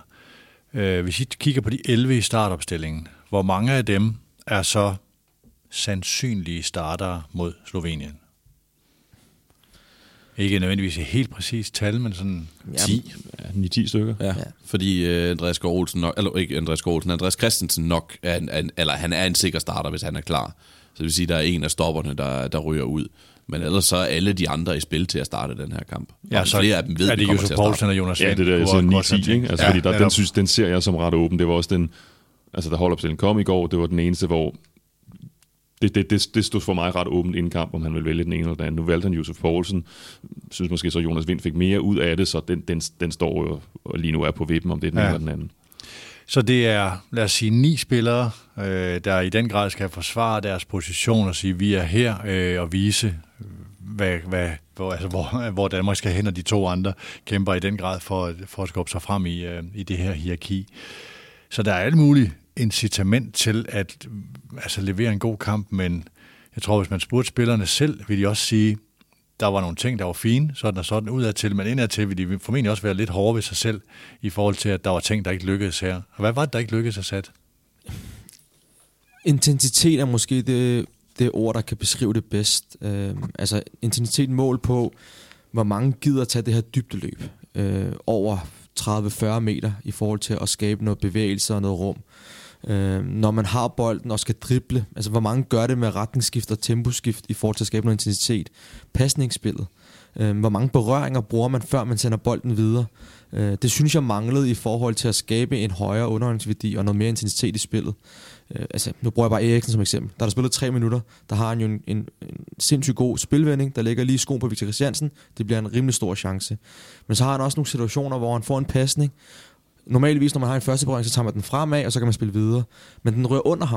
Øh, hvis I kigger på de elleve i startopstillingen, hvor mange af dem er så sandsynlige startere mod Slovenien? Ikke nødvendigvis et helt præcist tal, men sådan ti. Ja, ni til ti stykker. Ja, ja. Fordi uh, Andreas Gård Olsen nok, eller ikke Andreas Gård Olsen, Andreas Christensen nok, er en, en, eller han er en sikker starter, hvis han er klar. Så det vil sige, at der er en af stopperne, der, der ryger ud. Men ellers så er alle de andre i spil til at starte den her kamp. Ja, og så flere af dem ved, er det Josef Poulsen og Jonas Vind. Ja, det der, jeg siger ni til ti, ikke? Altså, ja, fordi der, den, synes, den ser jeg som ret åben. Det var også den, altså der holdopstillingen kom i går, det var den eneste, hvor Det, det, det, det stod for mig ret åbent inden kamp, om han ville vælge den ene eller den anden. Nu valgte han Josef Poulsen. Synes måske så, Jonas Vind fik mere ud af det, så den, den, den står jo og lige nu er på vippen, om det er den ja. ene eller den anden. Så det er, lad os sige, ni spillere, øh, der i den grad skal forsvare deres position og sige, at vi er her øh, og vise, hvad, hvad, hvor, altså, hvor, hvor Danmark skal hen, og de to andre kæmper i den grad for, for at skubbe sig frem i, øh, i det her hierarki. Så der er alt muligt incitament til at altså, levere en god kamp, men jeg tror, hvis man spurgte spillerne selv, vil de også sige, der var nogle ting, der var fine, sådan og sådan udadtil, men indadtil vil de formentlig også være lidt hårde ved sig selv, i forhold til, at der var ting, der ikke lykkedes her. Og hvad var det, der ikke lykkedes at sætte? Intensitet er måske det, det ord, der kan beskrive det bedst. Øh, altså intensitet mål på, hvor mange gider tage det her dybdeløb øh, over tredive til fyrre meter i forhold til at skabe noget bevægelse og noget rum. Øh, når man har bolden og skal drible, altså hvor mange gør det med retningsskift og temposkift i forhold til at skabe noget intensitet. Pasningsspillet. Øh, hvor mange berøringer bruger man, før man sender bolden videre. Øh, det synes jeg manglede i forhold til at skabe en højere underholdningsværdi og noget mere intensitet i spillet. Øh, altså, nu bruger jeg bare Eriksen som eksempel. Der er der spillet tre minutter, der har han jo en, en, en sindssygt god spilvending, der ligger lige i skoen på Victor Christiansen. Det bliver en rimelig stor chance. Men så har han også nogle situationer, hvor han får en pasning. Normalvis, når man har en første berøring, så tager man den fremad, og så kan man spille videre. Men den rører under ham.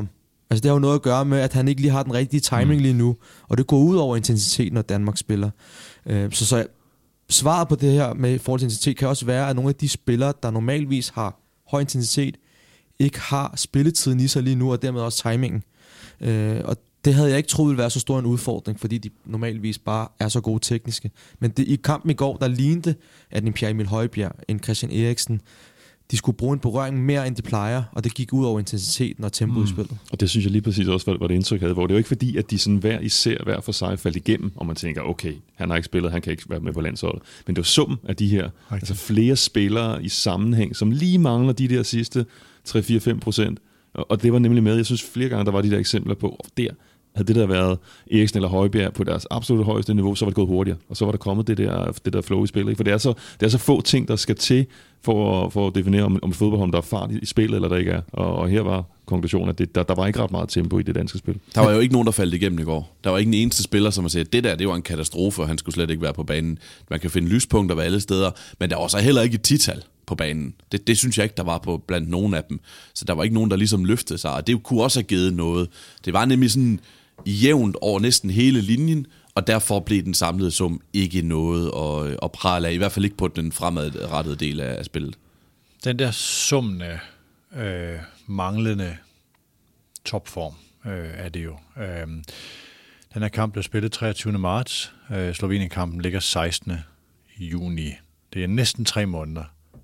Altså det har jo noget at gøre med, at han ikke lige har den rigtige timing mm. lige nu, og det går ud over intensitet, når Danmark spiller. Øh, så, så svaret på det her med forhold til intensitet kan også være, at nogle af de spillere, der normalvis har høj intensitet, ikke har spilletiden i sig lige nu, og dermed også timingen. Øh, og det havde jeg ikke troet ville være så stor en udfordring, fordi de normalvis bare er så gode tekniske. Men det, i kampen i går, der lignede, at en Pierre Emil Højbjerg, en Christian Eriksen, de skulle bruge en berøring mere, end de plejer, og det gik ud over intensiteten og tempoet mm. i spillet. Og det synes jeg lige præcis også var, var det indtryk, jeg havde, hvor det er jo ikke fordi, at de sådan hver især, hver for sig faldt igennem, og man tænker, okay, han har ikke spillet, han kan ikke være med på landsholdet. Men det var summen af de her, okay. altså flere spillere i sammenhæng, som lige mangler de der sidste tre fire fem procent. Og det var nemlig med, jeg synes flere gange, der var de der eksempler på, og der havde det der været Eriksen eller Højbjerg på deres absolut højeste niveau, så var det gået hurtigere, og så var der kommet det der, det der flow i spillet. For det er, så, det er så få ting, der skal til for, for at definere, om, om fodboldhold, der er fart i, i spillet, eller der ikke er. Og, og her var konklusionen, at det, der, der var ikke ret meget tempo i det danske spil. Der var jo ikke nogen, der faldt igennem i går. Der var ikke en eneste spiller, som har sagt, det der, det var en katastrofe, og han skulle slet ikke være på banen. Man kan finde lyspunkter ved alle steder, men der var så heller ikke et tital på banen. Det, det synes jeg ikke, der var på blandt nogen af dem. Så der var ikke nogen, der ligesom løftede sig, og det kunne også have givet noget. Det var nemlig sådan jævnt over næsten hele linjen, og derfor blev den samlede sum ikke noget at, at prale af, i hvert fald ikke på den fremadrettede del af spillet. Den der summen af øh, manglende topform øh, er det jo. Øh, den her kamp blev spillet treogtyvende marts. Øh, Slovenien-kampen ligger sekstende juni. Det er næsten tre måneder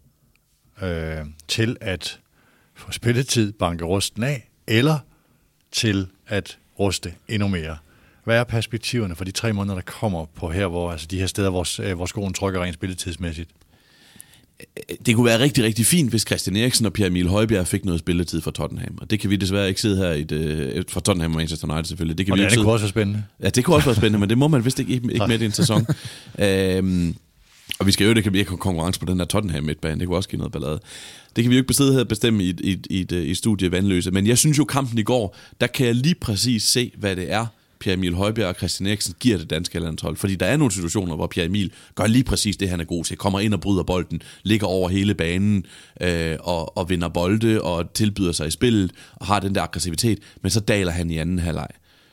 øh, til at få spilletid, banke rusten af, eller til at ruste endnu mere. Hvad er perspektiverne for de tre måneder, der kommer på her, hvor altså de her steder, hvor, hvor skoen trykker rent spilletidsmæssigt? Det kunne være rigtig, rigtig fint, hvis Christian Eriksen og Pierre Emil Højbjerg fik noget spilletid for Tottenham. Og det kan vi desværre ikke sidde her i det, for Tottenham og Manchester United selvfølgelig. Det kan og vi det, det kunne også være spændende. Ja, det kunne også være spændende, men det må man vist ikke, ikke med i en sæson. øhm, og vi skal jo, det kan blive konkurrence på den der Tottenham midtbane. Det kunne også give noget ballade. Det kan vi jo ikke besidde her at bestemme i et, i, et, i, et, i et studie Vandløse. Men jeg synes jo, kampen i går, der kan jeg lige præcis se, hvad det er, Pierre Emil Højbjerg og Christian Eriksen giver det danske landshold. Fordi der er nogle situationer, hvor Pierre Emil gør lige præcis det, han er god til. Kommer ind og bryder bolden, ligger over hele banen øh, og, og vinder bolde og tilbyder sig i spillet og har den der aggressivitet. Men så daler han i anden halvleg.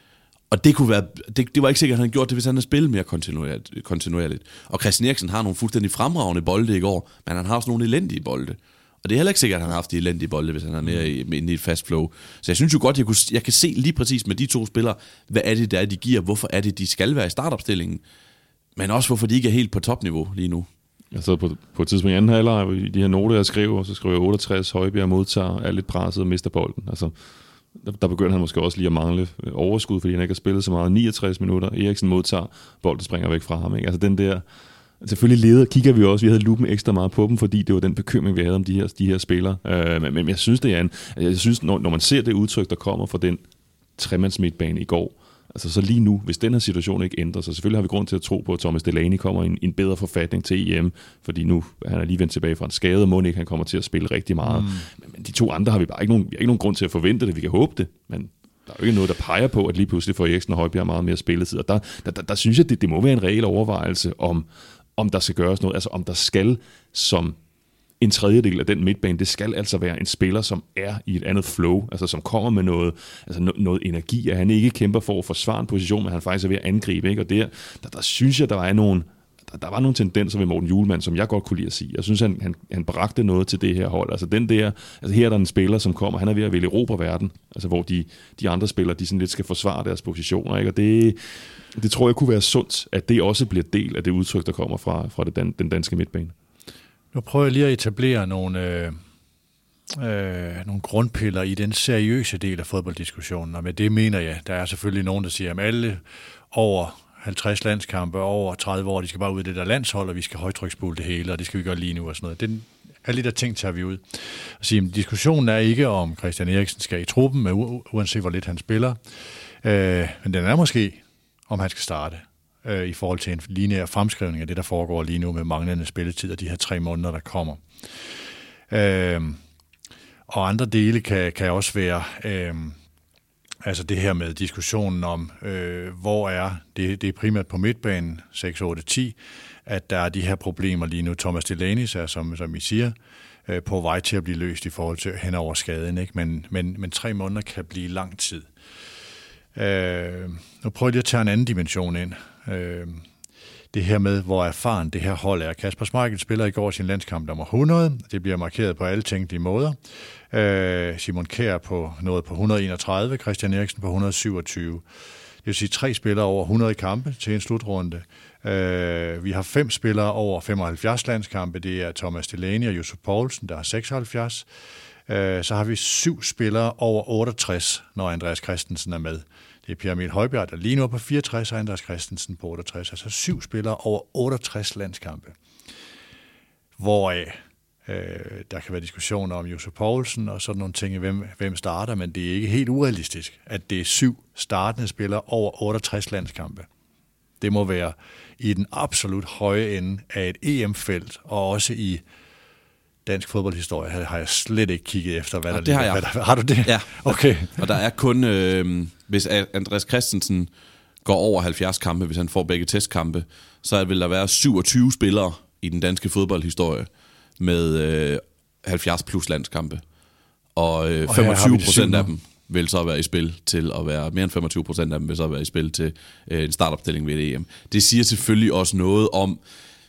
Og det kunne være, det, det var ikke sikkert, at han havde gjort det, hvis han havde spillet mere kontinuerligt, kontinuerligt. Og Christian Eriksen har nogle fuldstændig fremragende bolde i går, men han har også nogle elendige bolde. Og det er heller ikke sikkert, at han har haft de elendige bolde, hvis han er nede i, i et fast flow. Så jeg synes jo godt, jeg, kunne, jeg kan se lige præcis med de to spillere, hvad er det, der er, de giver, hvorfor er det, de skal være i startopstillingen, men også hvorfor de ikke er helt på topniveau lige nu. Jeg sad på, på et tidspunkt i anden halvleg, i de her noter, jeg skrev, og så skrev jeg otteogtres, Højbjerg modtager, er lidt presset og mister bolden. Altså, der, der begynder han måske også lige at mangle overskud, fordi han ikke har spillet så meget. niogtres minutter, Eriksen modtager, bolden springer væk fra ham. Ikke? Altså den der... Selvfølgelig leder, kigger vi også, vi havde lupen ekstra meget på dem, fordi det var den bekymring, vi havde om de her, de her spillere. Øh, men, men jeg synes, det er en, jeg synes, når, når man ser det udtryk, der kommer fra den tremands midtbane i går, altså så lige nu, hvis den her situation ikke ændrer sig, selvfølgelig har vi grund til at tro på, at Thomas Delaney kommer i en, en bedre forfatning til E M, fordi nu han er lige vendt tilbage fra en skade, og må ikke han kommer til at spille rigtig meget. Mm. Men, men de to andre har vi bare ikke nogen, vi har ikke nogen grund til at forvente det, vi kan håbe det, men der er jo ikke noget, der peger på, at lige pludselig får Eriksen og Højbjerg meget mere spilletid. Og der, der, der, der synes jeg, det, det må være en reel overvejelse om, om der skal gøres noget, altså om der skal som en tredjedel af den midtbane, det skal altså være en spiller, som er i et andet flow, altså som kommer med noget, altså no, noget energi, at han ikke kæmper for at forsvare en position, men han faktisk er ved at angribe, ikke? Og der, der, der synes jeg, der er nogle, der, der var nogle tendenser ved Morten Hjulmand, som jeg godt kunne lide at sige. Jeg synes, han, han, han bragte noget til det her hold. Altså den der, altså her er der en spiller, som kommer, han er ved at ville erobre verden, altså hvor de, de andre spillere, de sådan lidt skal forsvare deres positioner, ikke? Og det Det tror jeg kunne være sundt, at det også bliver del af det udtryk, der kommer fra, fra det dan, den danske midtbane. Nu prøver jeg lige at etablere nogle, øh, øh, nogle grundpiller i den seriøse del af fodbolddiskussionen, og med det mener jeg, der er selvfølgelig nogen, der siger, at alle over halvtreds landskampe, over tredive år, de skal bare ud i det der landshold, og vi skal højtryksspule det hele, og det skal vi gøre lige nu og sådan noget. Den, alle de der ting tager vi ud. Og sige, diskussionen er ikke, om Christian Eriksen skal i truppen, uanset hvor lidt han spiller, øh, men den er måske, om han skal starte, øh, i forhold til en lineær fremskrivning af det, der foregår lige nu med manglende spilletid og de her tre måneder, der kommer. Øh, og andre dele kan, kan også være, øh, altså det her med diskussionen om, øh, hvor er, det, det er primært på midtbanen, seks, otte, ti, at der er de her problemer lige nu. Thomas Delaney er, som, som I siger, øh, på vej til at blive løst i forhold til hen over skaden, ikke? Men, men, men tre måneder kan blive lang tid. Øh, nu prøver jeg lige at tage en anden dimension ind. Øh, det her med, hvor erfaren det her hold er. Kasper Schmeichel spiller i går sin landskamp nummer hundrede. Det bliver markeret på alle tænkelige måder. Øh, Simon Kjær på noget på et hundrede og enogtredive, Christian Eriksen på et hundrede og syvogtyve. Det vil sige tre spillere over hundrede kampe til en slutrunde. Øh, vi har fem spillere over femoghalvfjerds landskampe. Det er Thomas Delaney og Josef Poulsen, der har seksoghalvfjerds. Øh, så har vi syv spillere over otteogtres, når Andreas Christensen er med. Det er Pierre Emil Højbjerg, der lige nu er på fireogtres, og Andreas Christensen på otteogtres. Altså syv spillere over otteogtres landskampe. Hvoraf øh, der kan være diskussioner om Josef Poulsen og sådan nogle ting, hvem, hvem starter, men det er ikke helt urealistisk, at det er syv startende spillere over otteogtres landskampe. Det må være i den absolut høje ende af et E M-felt, og også i dansk fodboldhistorie har jeg slet ikke kigget efter, hvad ja, der det har ligger. jeg. Hvad der, har du det? Ja. Okay. Og der er kun, øh, hvis Andreas Christensen går over halvfjerds kampe, hvis han får begge testkampe, så vil der være syvogtyve spillere i den danske fodboldhistorie med øh, halvfjerds plus landskampe. Og, øh, og femogtyve procent af dem vil så være i spil til at være, mere end femogtyve procent af dem vil så være i spil til øh, en startopstilling ved et E M. Det siger selvfølgelig også noget om,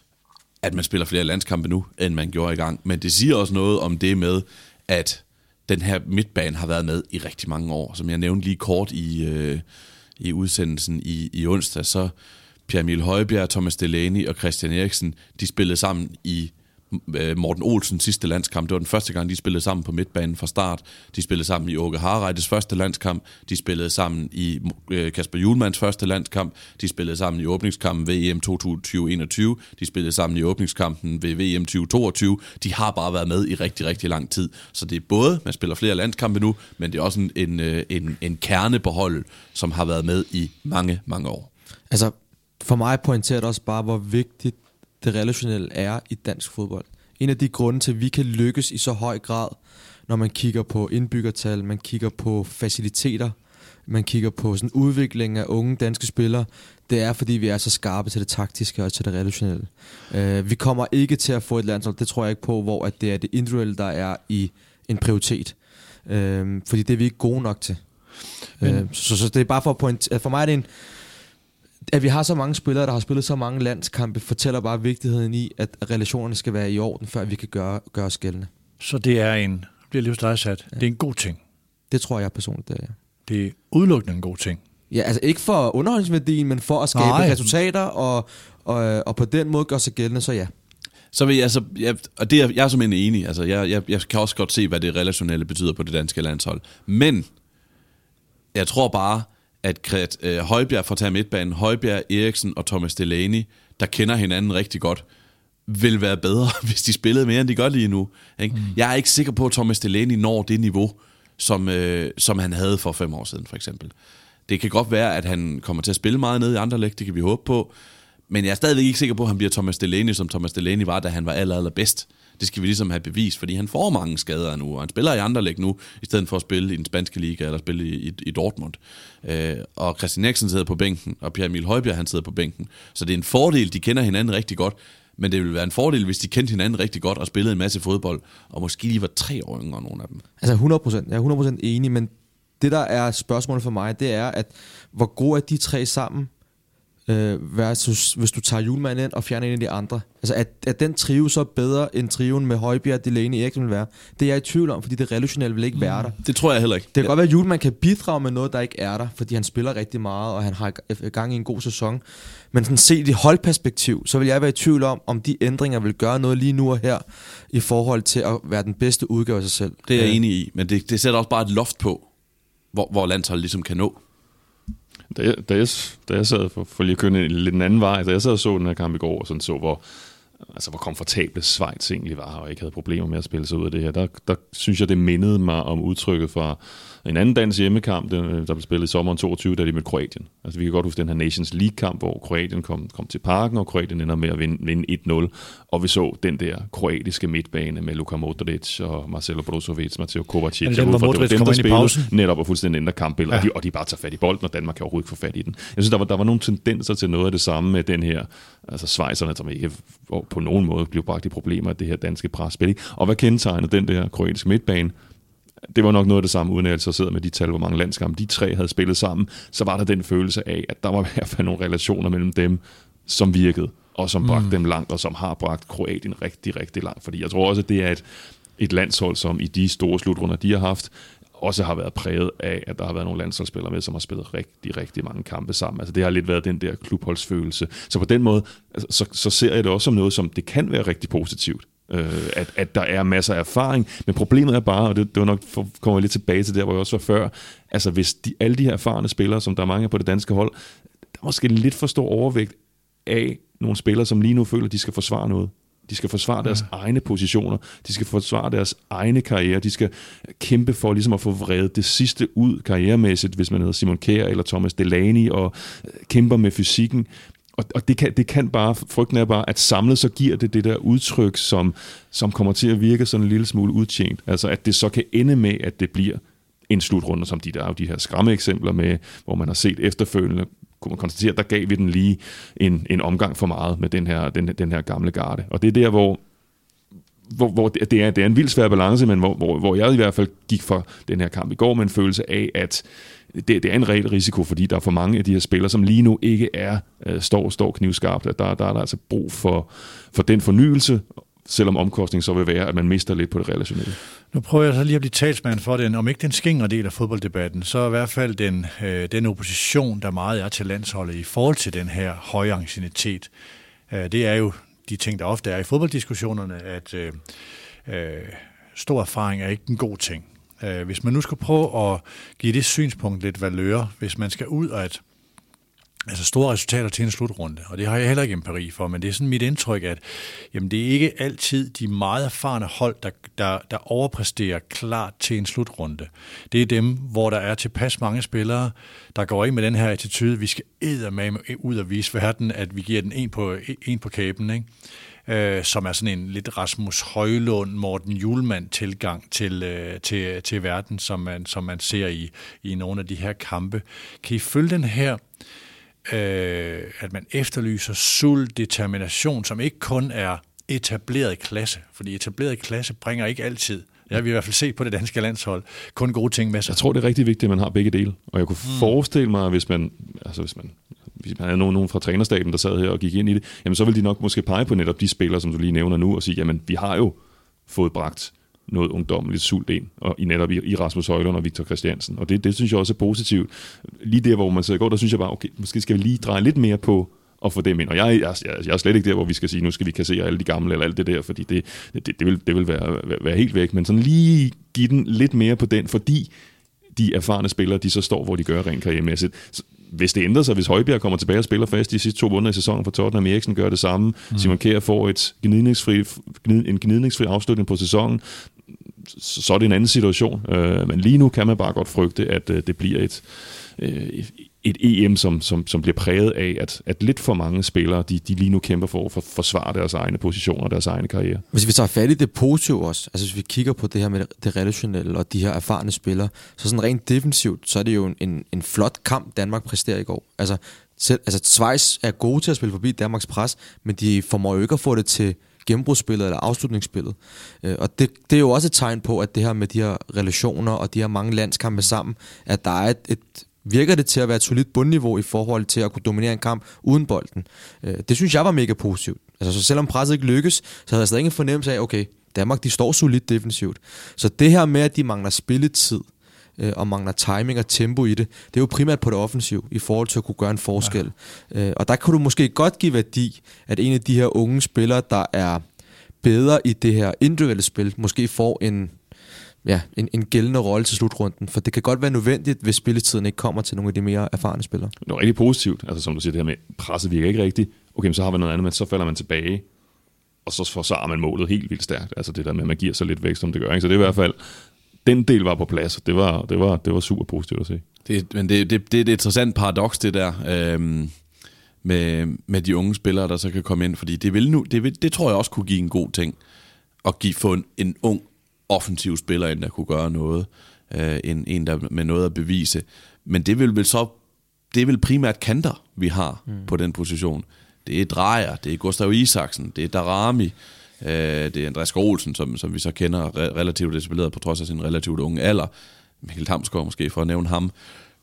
at man spiller flere landskampe nu, end man gjorde i gang. Men det siger også noget om det med, at den her midtbane har været med i rigtig mange år. Som jeg nævnte lige kort i, øh, i udsendelsen i, i onsdag, så Pierre Emil Højbjerg, Thomas Delaney og Christian Eriksen, de spillede sammen i Morten Olsens sidste landskamp. Det var den første gang, de spillede sammen på midtbanen fra start. De spillede sammen i Åke Harreides første landskamp. De spillede sammen i Kasper Hjulmans første landskamp. De spillede sammen i åbningskampen ved E M tyve enogtyve. De spillede sammen i åbningskampen ved V M tyve toogtyve. De har bare været med i rigtig, rigtig lang tid. Så det er både, man spiller flere landskampe nu, men det er også en, en, en, en kerne på holdet, som har været med i mange, mange år. Altså, for mig pointerer det også bare, hvor vigtigt det relationelle er i dansk fodbold. En af de grunde til, at vi kan lykkes i så høj grad, når man kigger på indbyggertal, man kigger på faciliteter, man kigger på sådan udvikling af unge danske spillere, det er, fordi vi er så skarpe til det taktiske og til det relationelle. Uh, vi kommer ikke til at få et landshold, det tror jeg ikke på, hvor at det er det individuelle, der er i en prioritet. Uh, fordi det er vi ikke gode nok til. Uh, så, så det er bare for at pointere, for mig er det en at vi har så mange spillere, der har spillet så mange landskampe, fortæller bare vigtigheden i, at relationerne skal være i orden, før vi kan gøre, gøre os gældende. Så det er en, bliver livsdrejsat, ja. Det er en god ting. Det tror jeg personligt, det er. Det er udelukkende en god ting. Ja, altså ikke for underholdningsværdien, men for at skabe Nej. resultater, og, og, og på den måde gøre sig gældende, så ja. Så vil jeg, altså, jeg, og det er, jeg er simpelthen enig, altså jeg, jeg, jeg kan også godt se, hvad det relationelle betyder på det danske landshold. Men jeg tror bare, at øh, Højbjerg får taget midtbanen, Højbjerg, Eriksen og Thomas Delaney, der kender hinanden rigtig godt, vil være bedre, hvis de spillede mere, end de gør lige nu. Ikke? Mm. Jeg er ikke sikker på, at Thomas Delaney når det niveau, som, øh, som han havde for fem år siden, for eksempel. Det kan godt være, at han kommer til at spille meget ned i Anderlecht, det kan vi håbe på, men jeg er stadigvæk ikke sikker på, at han bliver Thomas Delaney, som Thomas Delaney var, da han var aller, aller bedst. Det skal vi ligesom have bevis, fordi han får mange skader nu, og han spiller i Anderlecht nu, i stedet for at spille i den spanske liga, eller spille i, i, i Dortmund. Øh, og Christian Eriksen sidder på bænken, og Pierre Emil Højbjerg, han sidder på bænken. Så det er en fordel, de kender hinanden rigtig godt, men det ville være en fordel, hvis de kendte hinanden rigtig godt, og spillede en masse fodbold, og måske lige var tre år yngre, nogle af dem. Altså hundrede procent, jeg er hundrede procent enig, men det der er spørgsmålet for mig, det er, at hvor gode er de tre sammen, Uh, versus hvis du tager Hjulmand ind og fjerner en af de andre. Altså at, at den trio så bedre end trioen med Højbjerg, Delaney, Eriksen vil være, det er jeg i tvivl om, fordi det relationelle vil ikke mm. være der. Det tror jeg heller ikke. Det kan ja. godt være, at Hjulmand kan bidrage med noget, der ikke er der, fordi han spiller rigtig meget, og han har gang i en god sæson. Men sådan set i holdperspektiv, så vil jeg være i tvivl om, om de ændringer vil gøre noget lige nu og her, i forhold til at være den bedste udgave af sig selv. Det er jeg enig i, men det, det sætter også bare et loft på, hvor, hvor landsholdet ligesom kan nå. Da jeg, da jeg, da jeg sad for, for lige at køre en lidt en anden vej, da jeg sad og så den her kamp i går, og sådan så, hvor, altså, hvor komfortabel Schweiz egentlig var, og ikke havde problemer med at spille sig ud af det her, der, der synes jeg, det mindede mig om udtrykket fra en anden dansk hjemmekamp, der blev spillet i sommeren toogtyve, da de mødte Kroatien, Altså vi kan godt huske den her Nations League-kamp, hvor Kroatien kom, kom til parken, og Kroatien ender med at vinde, vinde et nul. Og vi så den der kroatiske midtbane med Luka Modric og Marcelo Brozovic, Mateo Kovacic. Ja, den, hvor Modric kommer ind i pausen. Netop og fuldstændig ændrer kampbilleder, ja. og, de, og de bare tager fat i bolden, og Danmark kan overhovedet ikke få fat i den. Jeg synes, der var, der var nogle tendenser til noget af det samme med den her, altså schweizerne, som ikke på nogen måde blev bragt i problemer af det her danske presspil. Og hvad kendetegner den der kroatiske midtbane? Det var nok noget af det samme, uden at jeg så sidder med de tal, hvor mange landskampe de tre havde spillet sammen, så var der den følelse af, at der var i hvert fald nogle relationer mellem dem, som virkede, og som bragte mm. dem langt, og som har bragt Kroatien rigtig, rigtig langt. Fordi jeg tror også, at det er et, et landshold, som i de store slutrunder, de har haft, også har været præget af, at der har været nogle landsholdsspillere med, som har spillet rigtig, rigtig mange kampe sammen. Altså det har lidt været den der klubholdsfølelse. Så på den måde, altså, så, så ser jeg det også som noget, som det kan være rigtig positivt. At, at der er masser af erfaring, men problemet er bare, og det, det var nok, for, kommer jeg lidt tilbage til der, hvor jeg også var før, altså hvis de, alle de her erfarne spillere, som der er mange på det danske hold, der er måske lidt for stor overvægt af nogle spillere, som lige nu føler, at de skal forsvare noget. De skal forsvare deres ja. egne positioner, de skal forsvare deres egne karriere, de skal kæmpe for ligesom at få vredet det sidste ud karrieremæssigt, hvis man hedder Simon Kjær eller Thomas Delaney, og kæmper med fysikken. Og, og det, kan, det kan bare, frygten er bare, at samlet så giver det det der udtryk, som, som kommer til at virke sådan en lille smule udtjent. Altså at det så kan ende med, at det bliver en slutrunde, som de der, de her skræmme eksempler med, hvor man har set efterfølgende, kunne man konstatere, der gav vi den lige en, en omgang for meget med den her, den, den her gamle garde. Og det er der, hvor, hvor, hvor det, er, det er en vildt svær balance, men hvor, hvor, hvor jeg i hvert fald gik for den her kamp i går med en følelse af, at det, det er en reel risiko, fordi der er for mange af de her spillere, som lige nu ikke er øh, står, står knivskarpt. Der, der er der altså brug for, for den fornyelse, selvom omkostningen så vil være, at man mister lidt på det relationelle. Nu prøver jeg så lige at blive talsmand for den, om ikke den skingre del af fodbolddebatten, så i hvert fald den, øh, den opposition, der meget er til landsholdet i forhold til den her høje anciennitet. Øh, det er jo de ting, der ofte er i fodbolddiskussionerne, at øh, øh, stor erfaring er ikke en god ting. Øh, hvis man nu skal prøve at give det synspunkt lidt valør, hvis man skal ud og at altså store resultater til en slutrunde, og det har jeg heller ikke empiri for, men det er sådan mit indtryk, at jamen, det er ikke altid de meget erfarne hold, der, der, der overpræsterer klart til en slutrunde. Det er dem, hvor der er tilpas mange spillere, der går ind med den her attitude, vi skal eddermame ud og vise verden, at vi giver den en på, en på kæben, ikke? Øh, som er sådan en lidt Rasmus Højlund, Morten Hjulmand tilgang til, øh, til, til verden, som man, som man ser i, i nogle af de her kampe. Kan I følge den her Øh, at man efterlyser sult, determination, som ikke kun er etableret klasse, fordi etableret klasse bringer ikke altid, det har vi i hvert fald set på det danske landshold, kun gode ting med sig. Jeg tror, det er rigtig vigtigt, at man har begge dele, og jeg kunne mm. forestille mig, hvis man, altså hvis man, hvis man havde nogen, nogen fra trænerstaben, der sad her og gik ind i det, jamen så ville de nok måske pege på netop de spillere, som du lige nævner nu, og sige, jamen vi har jo fået bragt noget ungdommeligt sult ind, og i netop i, i Rasmus Højlund og Victor Christiansen. Og det, det synes jeg også er positivt. Lige der, hvor man sidder i går, der synes jeg bare, okay, måske skal vi lige dreje lidt mere på at få dem ind. Og jeg, jeg, jeg, jeg er slet ikke der, hvor vi skal sige, nu skal vi kassere alle de gamle, eller alt det der, fordi det, det, det, vil, det vil være, være, være helt væk. Men sådan lige give den lidt mere på den, fordi de erfarne spillere, de så står, hvor de gør rent karrieremæssigt. Hvis det ændrer sig, hvis Højbjerg kommer tilbage og spiller fast de sidste to måneder i sæsonen for Tottenham, Eriksen gør det samme, mm. Simon Kjær får et gnidningsfri, en gnidningsfri afslutning på sæsonen, så er det en anden situation. Men lige nu kan man bare godt frygte, at det bliver et, et E M, som, som, som bliver præget af, at, at lidt for mange spillere, de, de lige nu kæmper for at forsvare deres egne positioner og deres egne karriere. Hvis vi tager fat i det positive også, altså hvis vi kigger på det her med det relationelle og de her erfarne spillere, så sådan rent defensivt, så er det jo en, en flot kamp, Danmark præsterer i går. Altså, selv, altså Schweiz er gode til at spille forbi Danmarks pres, men de formår jo ikke at få det til gennembrudsspillet eller afslutningsspillet. Og det, det er jo også et tegn på, at det her med de her relationer og de her mange landskampe sammen, at der er et, et virker det til at være et solidt bundniveau i forhold til at kunne dominere en kamp uden bolden. Det synes jeg var mega positivt. Altså, så selvom presset ikke lykkes, så havde jeg stadig en fornemmelse af, okay, Danmark, de står solidt defensivt. Så det her med, at de mangler spilletid og mangler timing og tempo i det, det er jo primært på det offensiv, i forhold til at kunne gøre en forskel. Ja. Og der kan du måske godt give værdi, at en af de her unge spillere, der er bedre i det her individuelle spil, måske får en, ja, en, en gældende rolle til slutrunden, for det kan godt være nødvendigt, hvis spilletiden ikke kommer til nogle af de mere erfarne spillere. Det er rigtig positivt, altså som du siger, det her med presset virker ikke rigtigt. Okay, men så har vi noget andet, men så falder man tilbage, og så forsvarer man målet helt vildt stærkt. Altså det der med, at man giver så lidt væk, som det gør. Ikke? Så det er i hvert fald den del var på plads. Det var, det var, det var super positivt at se. Det, men det, det, det er et interessant paradoks, det der, øhm, med, med de unge spillere, der så kan komme ind, fordi det, vil nu, det, vil, det tror jeg også kunne give en god ting, at give, få en, en ung offensiv spiller ind, der kunne gøre noget, øh, en, en der med noget at bevise. Men det vil vel så, det er vel primært kanter, vi har mm. på den position. Det er Dreyer, det er Gustav Isaksen, det er Darami, øh, det er Andreas Olsen, som, som vi så kender re- relativt etableret på trods af sin relativt unge alder. Mikkel Damsgaard måske, for at nævne ham.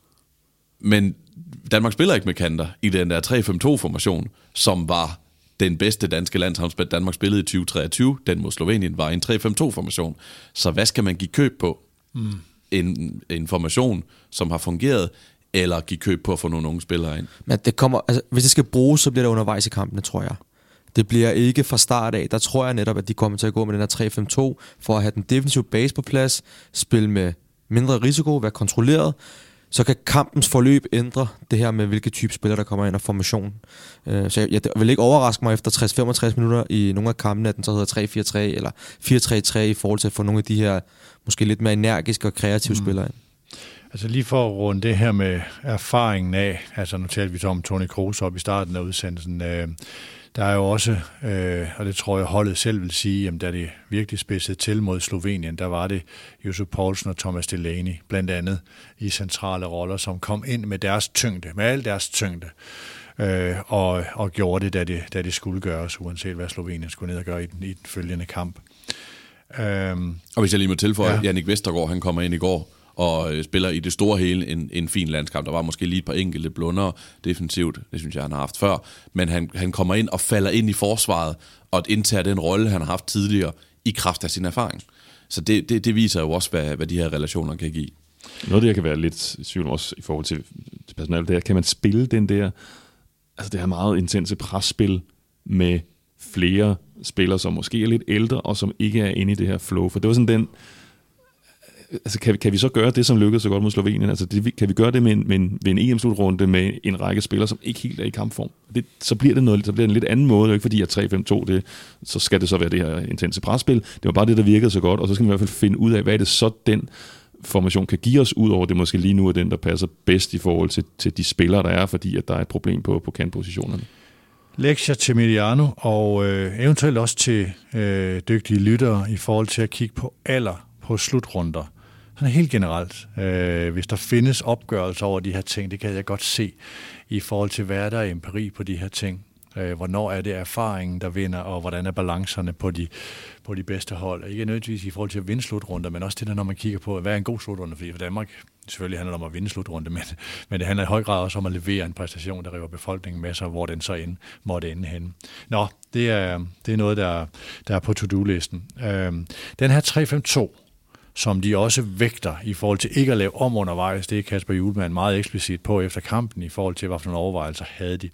Men Danmark spiller ikke med kanter i den der tre fem to-formation, som var den bedste danske landsholdsspil, Danmark spillede i tyve treogtyve. Den mod Slovenien var en tre fem to-formation. Så hvad skal man give køb på? Mm. En, en formation, som har fungeret, eller give køb på at få nogle unge spillere ind? Men det kommer, altså, hvis det skal bruges, så bliver det undervejs i kampene, tror jeg. Det bliver ikke fra start af. Der tror jeg netop, at de kommer til at gå med den her tre fem to, for at have den defensive base på plads, spille med mindre risiko, være kontrolleret, så kan kampens forløb ændre det her med, hvilke type spillere, der kommer ind og formation. Så jeg, jeg vil ikke overraske mig efter tres til femogtres minutter i nogle af kampene, at den så hedder tre fire tre eller fire tre tre i forhold til at få nogle af de her måske lidt mere energiske og kreative mm. spillere ind. Altså lige for at runde det her med erfaringen af, altså nu talte vi så om Toni Kroos op i starten af udsendelsen, øh, der er jo også, øh, og det tror jeg holdet selv vil sige, jamen da det virkelig spidsede til mod Slovenien, der var det Josip Poulsen og Thomas Delaney blandt andet i centrale roller, som kom ind med deres tyngde, med al deres tyngde, øh, og, og gjorde det da, det, da det skulle gøres, uanset hvad Slovenien skulle ned og gøre i den, i den følgende kamp. Um, og hvis jeg lige må tilføje, ja. Jannik Vestergaard, han kommer ind i går, og spiller i det store hele en, en fin landskamp. Der var måske lige et par enkelte blunder defensivt, det synes jeg, han har haft før, men han, han kommer ind og falder ind i forsvaret, og indtager den rolle, han har haft tidligere, i kraft af sin erfaring. Så det, det, det viser jo også, hvad, hvad de her relationer kan give. Noget af det, jeg kan være lidt i tvivl også i forhold til, til personalet, det er, kan man spille den der, altså det her meget intense presspil med flere spillere, som måske er lidt ældre, og som ikke er inde i det her flow, for det var sådan den. Altså, kan, kan vi så gøre det, som lykkedes så godt mod Slovenien? Altså, det, kan vi gøre det med en, med en, ved en E M-slutrunde med en række spillere, som ikke helt er i kampform? Det, så bliver det noget, så bliver det en lidt anden måde. Det er ikke fordi, at tre fem to, det, så skal det så være det her intense presspil. Det var bare det, der virkede så godt, og så skal vi i hvert fald finde ud af, hvad er det så, den formation kan give os, ud over det måske lige nu er den, der passer bedst i forhold til, til de spillere, der er, fordi at der er et problem på, på kantpositionerne. Lektier til Mediano, og øh, eventuelt også til øh, dygtige lyttere i forhold til at kigge på alder på slutrunder. Sådan helt generelt. Øh, hvis der findes opgørelser over de her ting, det kan jeg godt se i forhold til, hvad der er empiri på de her ting. Øh, hvornår er det erfaringen, der vinder, og hvordan er balancerne på de, på de bedste hold. Ikke nødvendigvis i forhold til at vinde slutrunder, men også det der, når man kigger på, hvad er en god slutrunde, fordi for Danmark selvfølgelig handler det om at vinde slutrunde, men, men det handler i høj grad også om at levere en præstation, der river befolkningen med sig, hvor den så end måtte ende henne. Nå, det er, det er noget, der, der er på to-do-listen. Øh, den her tre fem to, som de også vægter i forhold til ikke at lave om undervejs. Det er Kasper Hjulmand meget eksplicit på efter kampen i forhold til, hvad for nogle overvejelser havde de.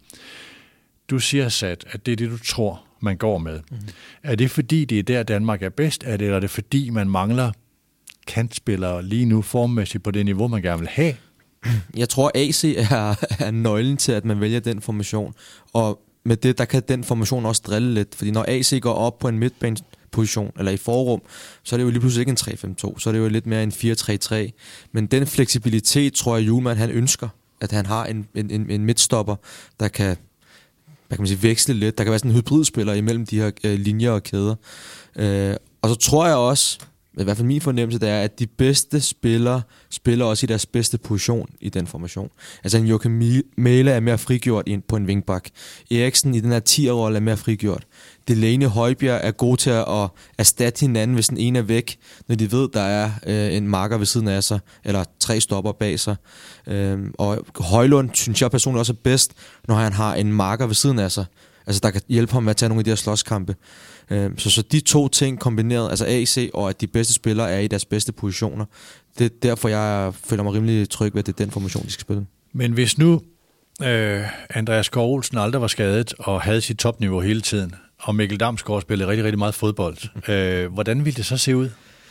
Du siger, Sat, at det er det, du tror, man går med. Mm-hmm. Er det fordi, det er der, Danmark er bedst? Er det, eller er det fordi, man mangler kantspillere lige nu formmæssigt på det niveau, man gerne vil have? Jeg tror, A C er, er nøglen til, at man vælger den formation. Og med det, der kan den formation også drille lidt. Fordi når A C går op på en midtbane position, eller i forrum, så er det jo lige pludselig ikke en tre fem to, så er det jo lidt mere en fire tre tre. Men den fleksibilitet, tror jeg, Hjulmand, han ønsker, at han har en, en, en midtstopper, der kan, hvad kan man sige, veksle lidt. Der kan være sådan en hybridspiller imellem de her øh, linjer og kæder. Øh, og så tror jeg også, i hvert fald min fornemmelse, det er, at de bedste spillere spiller også i deres bedste position i den formation. Altså en Joachim Mæhle er mere frigjort på en wingback. Eriksen i den her tier-rolle er mere frigjort. Delaney, Højbjerg er god til at erstatte hinanden, hvis den ene er væk, når de ved, der er øh, en marker ved siden af sig, eller tre stopper bag sig. Øhm, og Højlund, synes jeg personligt også er bedst, når han har en marker ved siden af sig. Altså der kan hjælpe ham med at tage nogle af de her slåskampe. Øhm, så, så de to ting kombineret, altså A C og at de bedste spillere er i deres bedste positioner, det er derfor, jeg føler mig rimelig tryg ved, at det er den formation, de skal spille. Men hvis nu øh, Andreas Kåre Olsen aldrig var skadet og havde sit topniveau hele tiden, og Mikkel Damsgaard spillede rigtig, rigtig meget fodbold, øh, hvordan ville det så se ud?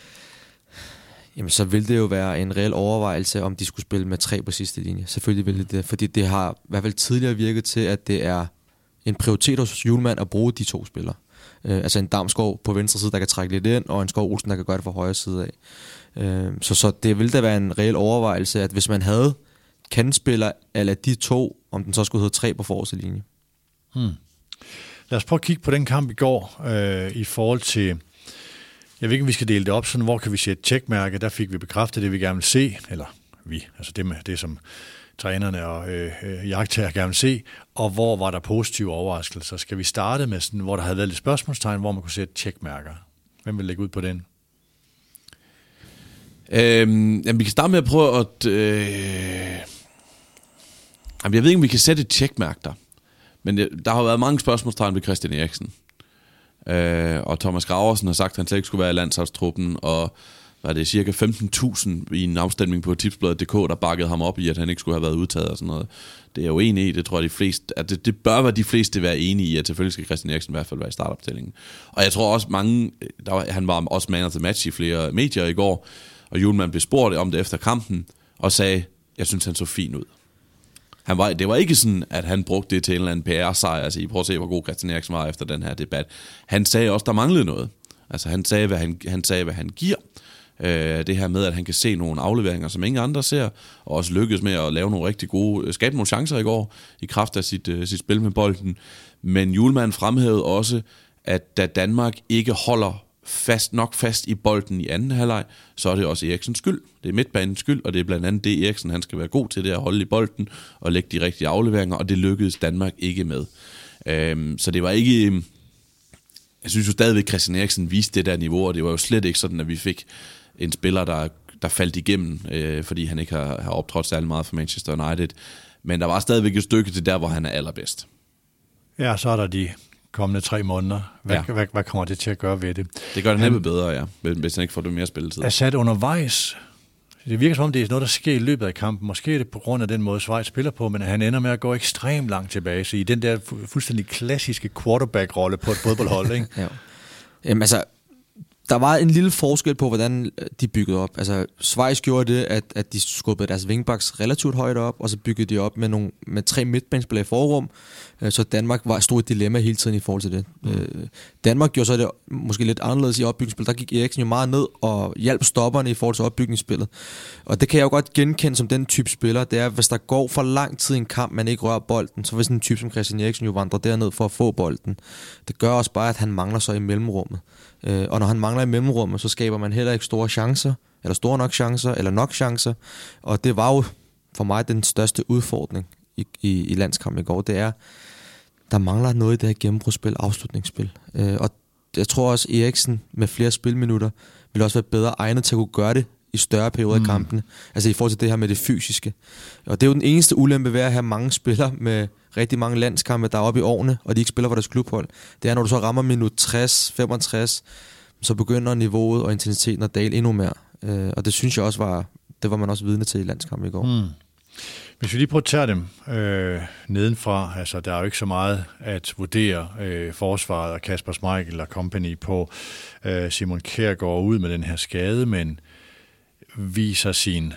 Jamen, så ville det jo være en reel overvejelse, om de skulle spille med tre på sidste linje. Selvfølgelig ville det det, fordi det har i hvert fald tidligere virket til, at det er en prioritet hos Hjulmand at bruge de to spillere. Øh, altså en Damsgaard på venstre side, der kan trække lidt ind, og en Skov Olsen, der kan gøre det fra højre side af. Øh, så, så det ville da være en reel overvejelse, at hvis man havde kandspiller eller de to, om den så skulle hedde tre på forreste linje. Hmm. Lad os prøve at kigge på den kamp i går, øh, i forhold til, jeg ved ikke, om vi skal dele det op, sådan, hvor kan vi sætte checkmærke, der fik vi bekræftet det, vi gerne vil se, eller vi, altså det med det, som trænerne og øh, øh, jagttager gerne vil se, og hvor var der positive overraskelser. Skal vi starte med sådan, hvor der havde været lidt spørgsmålstegn, hvor man kunne sætte checkmærker? Hvem vil lægge ud på den? Øhm, jamen, vi kan starte med at prøve at... Øh... Jamen, jeg ved ikke, om vi kan sætte et checkmærke der. Men der har været mange spørgsmålstegn ved Christian Eriksen. Øh, og Thomas Graversen har sagt, at han slet ikke skulle være i landsholdstruppen, og var det cirka femten tusind i en afstemning på tipsbladet punktum d k, der bakkede ham op i, at han ikke skulle have været udtaget og sådan noget. Det er jo enig i, det tror jeg de fleste, at det, det bør være de fleste være enige i, at selvfølgelig skal Christian Eriksen i hvert fald være i startopstillingen. Og jeg tror også mange, der var, han var også man of the match i flere medier i går, og Hjulmand blev spurgt om det efter kampen, og sagde, jeg synes han så fin ud. Han var, det var ikke sådan, at han brugte det til en eller anden P R-sejr, altså I prøver at se, hvor god Christian Eriksen var efter den her debat. Han sagde også, der manglede noget. Altså han sagde, hvad han, han, sagde, hvad han giver. Øh, det her med, at han kan se nogle afleveringer, som ingen andre ser, og også lykkes med at lave nogle rigtig gode, skabe nogle chancer i går, i kraft af sit, uh, sit spil med bolden. Men Hjulmand fremhævede også, at da Danmark ikke holder fast nok fast i bolden i anden halvleg, så er det også Eriksens skyld. Det er midtbanens skyld, og det er blandt andet det, Eriksen han skal være god til, det at holde i bolden og lægge de rigtige afleveringer, og det lykkedes Danmark ikke med. Øhm, så det var ikke... Jeg synes jo stadigvæk, Christian Eriksen viste det der niveau, og det var jo slet ikke sådan, at vi fik en spiller, der, der faldt igennem, øh, fordi han ikke har, har optrådt særlig meget for Manchester United. Men der var stadigvæk et stykke til der, hvor han er allerbedst. Ja, så er der de kommende tre måneder. Hvad, Ja. hvad, hvad kommer det til at gøre ved det? Det gør det næppe bedre, ja, hvis han ikke får det mere spilletid. Er sat undervejs. Det virker som om, det er noget, der sker i løbet af kampen. Måske er det på grund af den måde, Schweiz spiller på, men han ender med at gå ekstremt langt tilbage. Så i den der fu- fuldstændig klassiske quarterback-rolle på et fodboldhold, ikke? Ja. Jamen altså, der var en lille forskel på, hvordan de byggede op. Altså, Schweiz gjorde det, at, at de skubbede deres wingbacks relativt højt op, og så byggede de op med, nogle, med tre midtbanespillere i forrum, så Danmark var stod et dilemma hele tiden i forhold til det. Mm. Danmark gjorde så det måske lidt anderledes i opbygningsspillet. Der gik Eriksen jo meget ned og hjalp stopperne i forhold til opbygningsspillet. Og det kan jeg jo godt genkende som den type spiller. Det er, hvis der går for lang tid i en kamp, man ikke rører bolden, så vil sådan en type som Christian Eriksen jo vandre derned for at få bolden. Det gør også bare, at han mangler så i mellemrummet. Og når han mangler i mellemrummet, så skaber man heller ikke store chancer, eller store nok chancer, eller nok chancer. Og det var jo for mig den største udfordring i, i, i landskampen i går. Det er, der mangler noget i det her gennembrudsspil, afslutningsspil. Og jeg tror også, Eriksen med flere spilminutter vil også være bedre egnet til at kunne gøre det i større perioder mm. af kampene. Altså i forhold til det her med det fysiske. Og det er jo den eneste ulempe ved at have mange spillere med rigtig mange landskampe, der er oppe i årene, og de ikke spiller for deres klubhold. Det er, når du så rammer minut tres, femogtres, så begynder niveauet og intensiteten at dale endnu mere. Og det synes jeg også var, det var man også vidne til i landskampen i går. Mm. Hvis vi lige prøver at tage dem øh, nedenfra, altså der er jo ikke så meget at vurdere øh, forsvaret og Kasper Schmeichel og company på. Øh, Simon Kjær går ud med den her skade, men viser sin,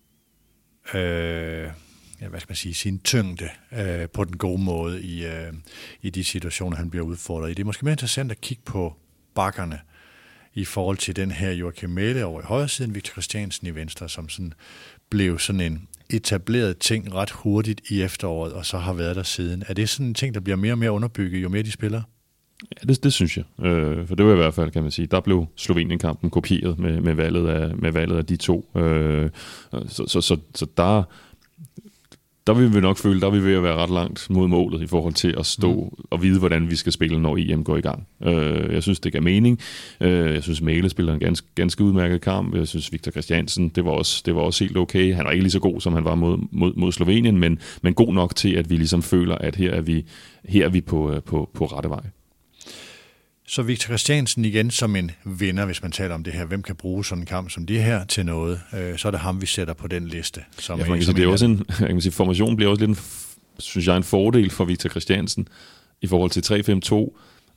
øh, ja, hvad skal man sige, sin tyngde øh, på den gode måde i, øh, i de situationer, han bliver udfordret i. Det er måske mere interessant at kigge på bakkerne i forhold til den her Joachim Mæhle over i højre siden, Victor Christiansen i venstre, som sådan blev sådan en etableret ting ret hurtigt i efteråret, og så har været der siden. Er det sådan en ting, der bliver mere og mere underbygget, jo mere de spiller? Ja, det, det synes jeg. Øh, for det var i hvert fald, kan man sige, der blev Slovenien-kampen kopieret med, med, valget, af, med valget af de to. Øh, så, så, så, så der... Der vil vi nok føle, der vil vi ved at være ret langt mod målet i forhold til at stå mm. og vide, hvordan vi skal spille, når E M går i gang. Uh, jeg synes, det gav mening. Uh, jeg synes, Mæhle spiller en ganske, ganske udmærket kamp. Jeg synes, Victor Christiansen, det var, også, det var også helt okay. Han var ikke lige så god, som han var mod, mod, mod Slovenien, men, men god nok til, at vi ligesom føler, at her er vi, her er vi på, på, på rette vej. Så Victor Christiansen igen som en vinder, hvis man taler om det her. Hvem kan bruge sådan en kamp som det her til noget? Øh, så er det ham, vi sætter på den liste. Som ja, er, man kan sige, det er også en, jeg kan sige, formationen bliver også lidt, en, synes jeg, en fordel for Victor Christiansen i forhold til tre fem to.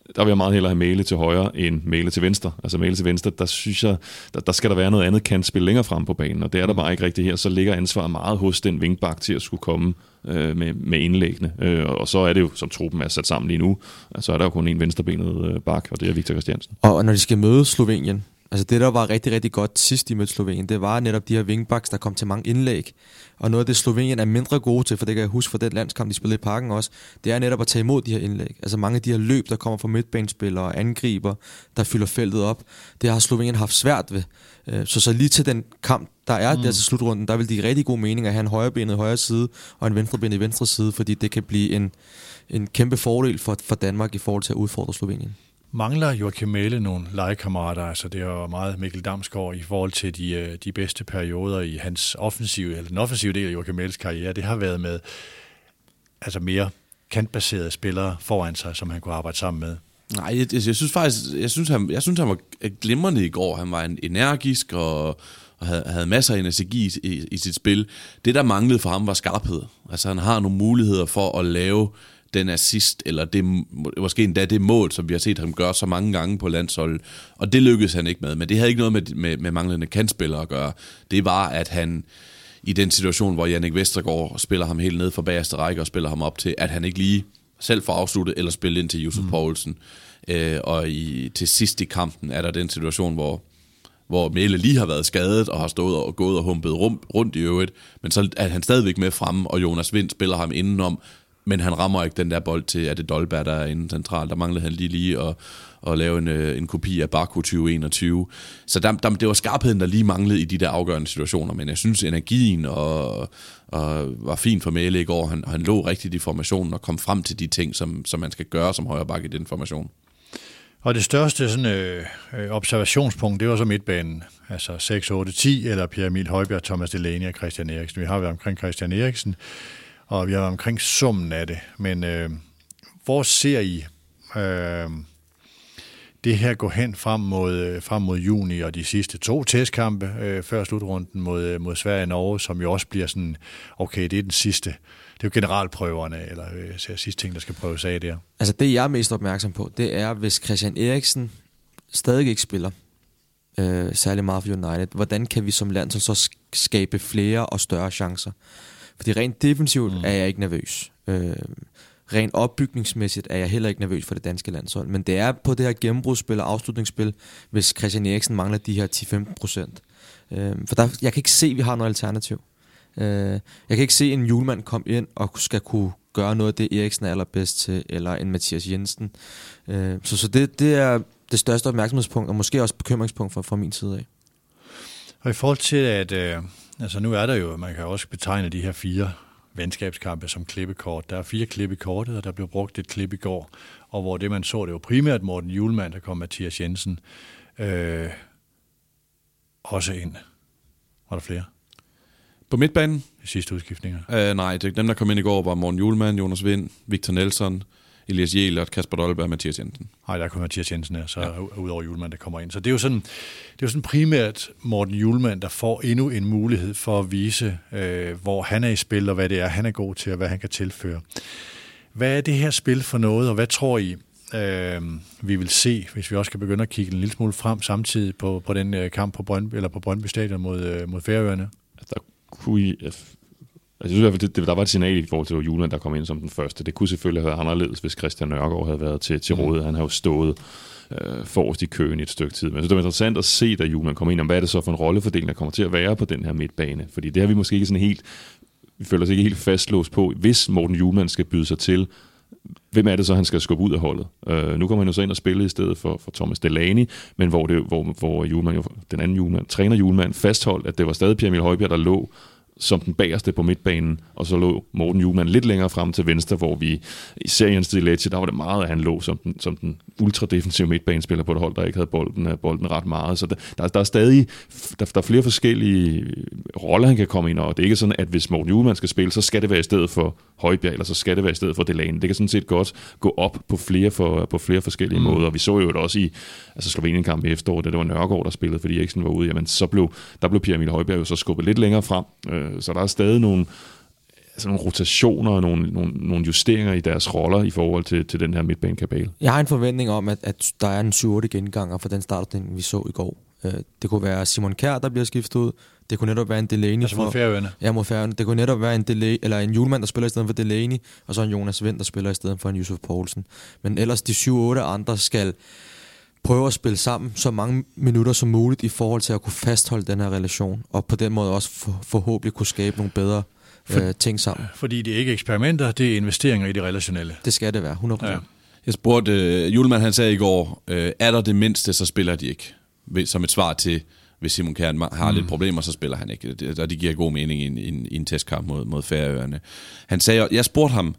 der vil jeg meget hellere have Mæhle til højre end Mæhle til venstre. Altså Mæhle til venstre, der synes jeg, der, der skal der være noget andet kantspil længere frem på banen, og det er der bare ikke rigtigt her. Så ligger ansvaret meget hos den vingbak til at skulle komme øh, med, med indlæggene. Øh, og så er det jo, som truppen er sat sammen lige nu, så er der jo kun en venstrebenet øh, bak, og det er Victor Christiansen. Og når de skal møde Slovenien, altså det, der var rigtig, rigtig godt sidst de mødte Slovenien, det var netop de her wingbacks, der kom til mange indlæg. Og noget af det, Slovenien er mindre gode til, for det kan jeg huske fra den landskamp, de spillede i Parken også, det er netop at tage imod de her indlæg. Altså mange af de her løb, der kommer fra midtbanespillere og angriber, der fylder feltet op, det har Slovenien haft svært ved. Så så lige til den kamp, der er mm. der til slutrunden, der vil de rigtig god mening at have en højrebenet i højre side og en venstrebenet i venstre side, fordi det kan blive en, en kæmpe fordel for, for Danmark i forhold til at udfordre Slovenien. Mangler Joachim Mæhle nogle legekammerater? Altså det er jo meget Mikkel Damsgaard i forhold til de, de bedste perioder i hans offensive, eller den offensive del af Joachim Mæhles karriere. Det har været med altså mere kantbaserede spillere foran sig, som han kunne arbejde sammen med. Nej, jeg, jeg synes faktisk, jeg synes, han, jeg synes, han var glimrende i går. Han var en energisk og, og havde, havde masser af energi i, i, i sit spil. Det, der manglede for ham, var skarphed. Altså han har nogle muligheder for at lave den assist, eller det, måske endda det mål, som vi har set ham gøre så mange gange på landsholdet, og det lykkedes han ikke med, men det havde ikke noget med, med, med manglende kantspillere at gøre. Det var, at han i den situation, hvor Jannik Vestergaard spiller ham helt ned fra bagerste række og spiller ham op til, at han ikke lige selv får afsluttet eller spillet ind til Josef mm. Poulsen. Øh, og i, til sidst i kampen er der den situation, hvor hvor Mæhle lige har været skadet og har stået og gået og humpet rundt, rundt i øvrigt, men så er han stadigvæk med fremme, og Jonas Vind spiller ham indenom, men han rammer ikke den der bold til, at det Dolberg, der er inde centralt. Der manglede han lige lige at, at lave en, en kopi af Baku tyve enogtyve. Så der, der, det var skarpheden, der lige manglede i de der afgørende situationer, men jeg synes, energien og, og var fint for Mæhle i går. Han, han lå rigtigt i formationen og kom frem til de ting, som, som man skal gøre som højre bakke i den formation. Og det største sådan, øh, observationspunkt, det var så midtbanen. Altså seks, otte, ti, eller Pierre Emil Højbjerg, Thomas Delaney og Christian Eriksen. Vi har været omkring Christian Eriksen, og vi har været omkring summen af det. Men øh, hvor ser I øh, det her gå hen frem mod, frem mod juni og de sidste to testkampe øh, før slutrunden mod, mod Sverige og Norge, som jo også bliver sådan, okay, det er den sidste. Det er jo generalprøverne, eller øh, sidste ting, der skal prøves af der. Altså det, jeg er mest opmærksom på, det er, hvis Christian Eriksen stadig ikke spiller øh, særlig meget for United, hvordan kan vi som land så skabe flere og større chancer? Fordi rent defensivt mm. er jeg ikke nervøs. Øh, rent opbygningsmæssigt er jeg heller ikke nervøs for det danske landshold. Men det er på det her gennembrudsspil og afslutningsspil, hvis Christian Eriksen mangler de her ti til femten procent. Øh, for der, jeg kan ikke se, at vi har noget alternativ. Øh, jeg kan ikke se en Hjulmand komme ind og skal kunne gøre noget af det, Eriksen er allerbedst til, eller en Mathias Jensen. Øh, så så det, det er det største opmærksomhedspunkt, og måske også bekymringspunkt fra, fra min side af. Og i forhold til, at øh, altså nu er der jo, man kan også betegne de her fire venskabskampe som klippekort. Der er fire klip i kortet, og der blev brugt et klip i går, og hvor det man så, det var primært Morten Hjulmand, der kom Mathias Jensen øh, også ind. Var der flere? På midtbanen? De sidste udskiftninger? Øh, nej, det, dem der kom ind i går var Morten Hjulmand, Jonas Vind, Victor Nelson, Elias Jelert, Kasper Dolberg og Mathias Jensen. Nej, der kommer Mathias Jensen her, så ja. Udover Hjulmand, der kommer ind. Så det er jo sådan, det er jo sådan primært Morten Hjulmand, der får endnu en mulighed for at vise, øh, hvor han er i spil, og hvad det er, han er god til, og hvad han kan tilføre. Hvad er det her spil for noget, og hvad tror I, øh, vi vil se, hvis vi også kan begynde at kigge en lille smule frem samtidig på, på den øh, kamp på Brøndby, eller på Brøndby Stadion mod, øh, mod Færøerne? Der kunne I... Altså, jeg synes i hvert fald, det, der var et signal i forhold til Hjulmand, der kom ind som den første. Det kunne selvfølgelig have været anderledes, hvis Christian Nørgaard havde været til, til rådet. Han har jo stået øh, forrest i køen i et stykke tid. Men jeg synes, det var interessant at se, da Hjulmand kom ind, om hvad er det så for en rollefordeling, der kommer til at være på den her midtbane. Fordi det har vi måske ikke sådan helt... Vi føler os ikke helt fastlåst på, hvis Morten Hjulmand skal byde sig til, hvem er det så, han skal skubbe ud af holdet? Uh, nu kommer han jo så ind og spille i stedet for, for Thomas Delaney, men hvor, det, hvor, hvor Hjulmand, jo, den anden Hjulmand, træner Hjulmand, fastholdt, at det var stadig Pierre Emil Højbjerg, der lå som den bagerste på midtbanen, og så lå Morten Hjulmand lidt længere frem til venstre, hvor vi i serien til Lecce, der var det meget, at han lå som den, som den ultradefensive midtbanespiller på det hold, der ikke havde bolden, bolden ret meget. Så der, der er stadig der, der er flere forskellige roller, han kan komme ind, og det er ikke sådan, at hvis Morten Hjulmand skal spille, så skal det være i stedet for Højbjerg, eller så skal det være i stedet for Delaney. Det kan sådan set godt gå op på flere, for, på flere forskellige mm. måder. Vi så jo det også i altså Slovenien-kamp i efteråret, da det var Nørgaard, der spillede, fordi Eriksen var ude. Jamen, så blev, der blev Pierre Emil Højbjerg jo så skubbet lidt længere frem. Så der er stadig nogle... altså nogle rotationer og nogle, nogle, nogle justeringer i deres roller i forhold til, til den her midtbanekabale. Jeg har en forventning om, at, at der er en syv otte genganger for den startopstilling, vi så i går. Det kunne være Simon Kjær, der bliver skiftet ud. Det kunne netop være en Delaney. Altså mod Færøerne? Ja, mod Færøerne. Det kunne netop være en, Delay, eller en Hjulmand, der spiller i stedet for Delaney, og så en Jonas Vind, der spiller i stedet for en Yusuf Poulsen. Men ellers de syv otte andre skal prøve at spille sammen så mange minutter som muligt i forhold til at kunne fastholde den her relation, og på den måde også for, forhåbentlig kunne skabe nogle bedre for, øh, ting sammen. Fordi det er ikke eksperimenter, det er investeringer i det relationelle. Det skal det være, hundrede procent. Ja. Jeg spurgte, øh, Hjulmand han sagde i går, øh, er der det mindste, så spiller de ikke. Som et svar til, hvis Simon Kjær har mm. lidt problemer, så spiller han ikke. Det, og det giver god mening i en, i en, i en testkamp mod, mod Færøerne. Han sagde, jeg spurgte ham,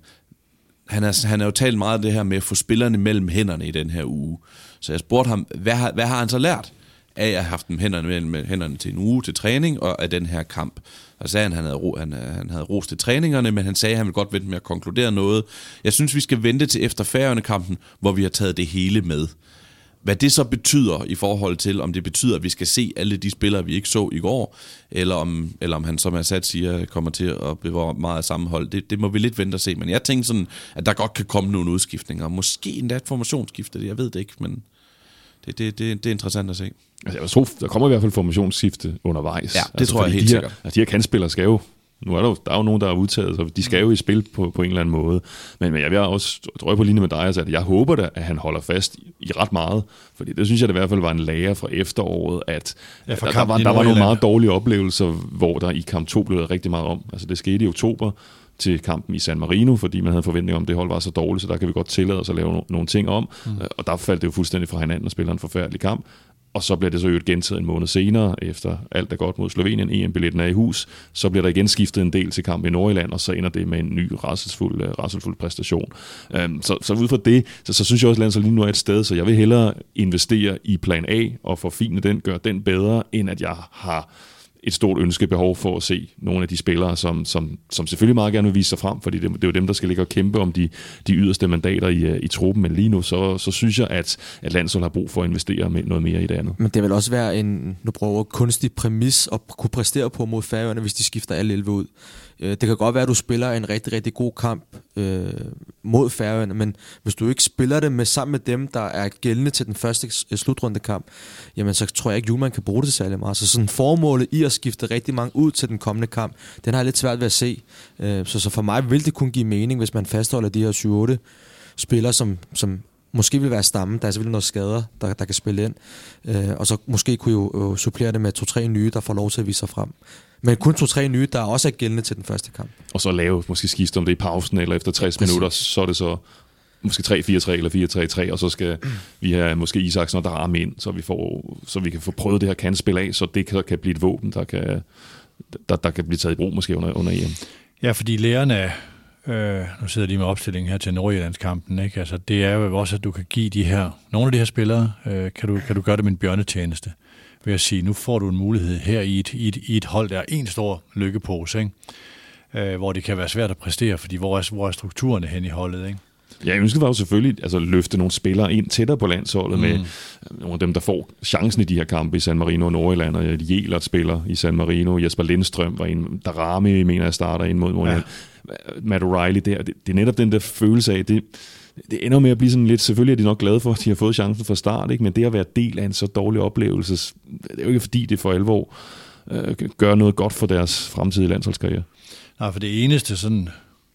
han har, han har jo talt meget af det her med at få spillerne mellem hænderne i den her uge. Så jeg spurgte ham, hvad har, hvad har han så lært af at have haft dem hænderne mellem hænderne til en uge til træning og af den her kamp? Og så sagde han, han havde, ro, han, han havde ros til træningerne, men han sagde, at han ville godt vente med at konkludere noget. Jeg synes, vi skal vente til efter Færøerne-kampen, hvor vi har taget det hele med. Hvad det så betyder i forhold til, om det betyder, at vi skal se alle de spillere, vi ikke så i går, eller om, eller om han, som jeg sat siger, kommer til at bevare meget sammenhold, det, det må vi lidt vente og se. Men jeg tænker sådan, at der godt kan komme nogle udskiftninger. Måske endda et formationsskifte, jeg ved det ikke, men det, det, det, det er interessant at se. Altså, jeg tror, der kommer i hvert fald formationsskifte undervejs. Ja, det altså, tror jeg helt de her, sikkert. Altså, de her kandspillere skal jo, nu er der jo, der er jo nogen, der er udtaget, så de skal jo i spil på, på en eller anden måde. Men, men jeg vil også drøje på linje med dig, altså, at jeg håber da, at han holder fast i, i ret meget. Fordi det synes jeg det i hvert fald var en lære fra efteråret, at ja, der, der var, der var nogle meget dårlige oplevelser, hvor der i kamp to blev rigtig meget om. Altså det skete i oktober til kampen i San Marino, fordi man havde forventning om, at det hold var så dårligt, så der kan vi godt tillade os at lave no- nogle ting om. Mm. Og der faldt det jo fuldstændig fra hinanden og spiller en forfærdelig kamp. Og så bliver det så jo gentaget en måned senere, efter alt er godt mod Slovenien, E M-billetten er i hus, så bliver der igen skiftet en del til kamp i Nordjylland, og så ender det med en ny rædselsfuld, uh, rædselsfuld præstation. Um, så, så ud fra det, så, så synes jeg også, at landsholdet lige nu er et sted, så jeg vil hellere investere i plan A og forfine den, gøre den bedre, end at jeg har et stort ønskebehov for at se nogle af de spillere, som, som, som selvfølgelig meget gerne vil vise sig frem, fordi det, det er jo dem, der skal ligge og kæmpe om de, de yderste mandater i, i truppen, men lige nu, så, så synes jeg, at, at landsholdet har brug for at investere med noget mere i det andet. Men det vil også være en, nu prøver kunstig præmis at kunne præstere på mod Færøerne, hvis de skifter alle elleve ud. Det kan godt være, at du spiller en rigtig, rigtig god kamp øh, mod Færøerne, men hvis du ikke spiller det med sammen med dem, der er gældende til den første slutrundekamp, jamen så tror jeg ikke, at Hjulmand kan bruge det til særlig meget. Så sådan formålet i at skifte rigtig mange ud til den kommende kamp, den har jeg lidt svært ved at se. Øh, så, så for mig vil det kun give mening, hvis man fastholder de her syv otte spillere, som, som måske vil være stammen. Der er selvfølgelig noget skader, der, der kan spille ind. Øh, og så måske kunne jo, jo supplere det med to-tre nye, der får lov til at vise sig frem. Men kun to-tre nye, der også er gældende til den første kamp. Og så lave måske skifte om det i pausen, eller efter tres Præcis. minutter, så er det så måske tre fire tre eller fire tre tre, og så skal vi have måske Isaksen og Darami ind, så vi, får, så vi kan få prøvet det her kandspil af, så det kan, kan blive et våben, der kan, der, der kan blive taget i brug måske under, under E M. Ja, fordi lærerne, øh, nu sidder de med opstillingen her til Nordjyllandskampen, ikke? Altså, det er jo også, at du kan give de her, nogle af de her spillere, øh, kan, du, kan du gøre det med en bjørnetjeneste. Vil jeg sige, nu får du en mulighed her i et, i et, i et hold, der er en stor lykkepose, ikke? Øh, hvor det kan være svært at præstere, fordi hvor er, hvor er strukturerne hen i holdet, ikke? Ja, jeg ønsker var jo selvfølgelig altså, løfte nogle spillere ind tættere på landsholdet mm. med nogle af dem, der får chancen i de her kampe i San Marino og Nordjylland, og Jelert spiller i San Marino, Jesper Lindstrøm var en, Darami mener jeg starter ind mod Nordjylland, ja. Matt O'Reilly der, det, det er netop den der følelse af, det, det ender med at blive sådan lidt, selvfølgelig er de nok glade for, at de har fået chancen fra start, ikke? Men det at være del af en så dårlig oplevelse, det er jo ikke fordi det for alvor øh, gør noget godt for deres fremtidige landsholdskarriere. Nej, for det eneste sådan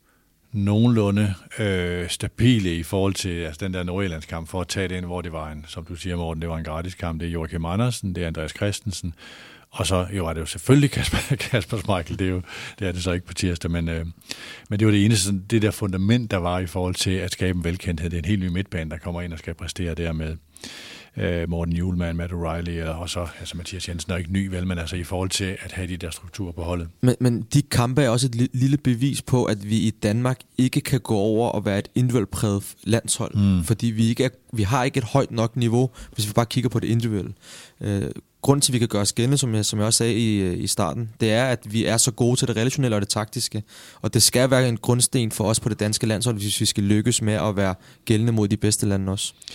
nogenlunde øh, stabile i forhold til altså den der Nordjyllandskamp, for at tage det ind, hvor det var en, som du siger, Morten, det var en gratis kamp, det er Joachim Andersen, det er Andreas Christensen, og så jo er det jo selvfølgelig Kasper, Kasper Schmeichel, det er jo det er det så ikke på tirsdag, men, øh, men det var det eneste, sådan, det der fundament, der var i forhold til at skabe en velkendthed. Det er en helt ny midtbane, der kommer ind og skal præstere der med øh, Morten Hjulmand, Matt O'Reilly, og så altså Mathias Jensen er ikke ny, vel, men altså i forhold til at have de der strukturer på holdet. Men, men de kampe er også et li- lille bevis på, at vi i Danmark ikke kan gå over og være et individuelt præget landshold, mm. fordi vi, ikke er, vi har ikke et højt nok niveau, hvis vi bare kigger på det individuelle. Øh, Grunden til, at vi kan gøre os gældende, som jeg, som jeg også sagde i, i starten, det er, at vi er så gode til det relationelle og det taktiske. Og det skal være en grundsten for os på det danske landshold, hvis vi skal lykkes med at være gældende mod de bedste lande også.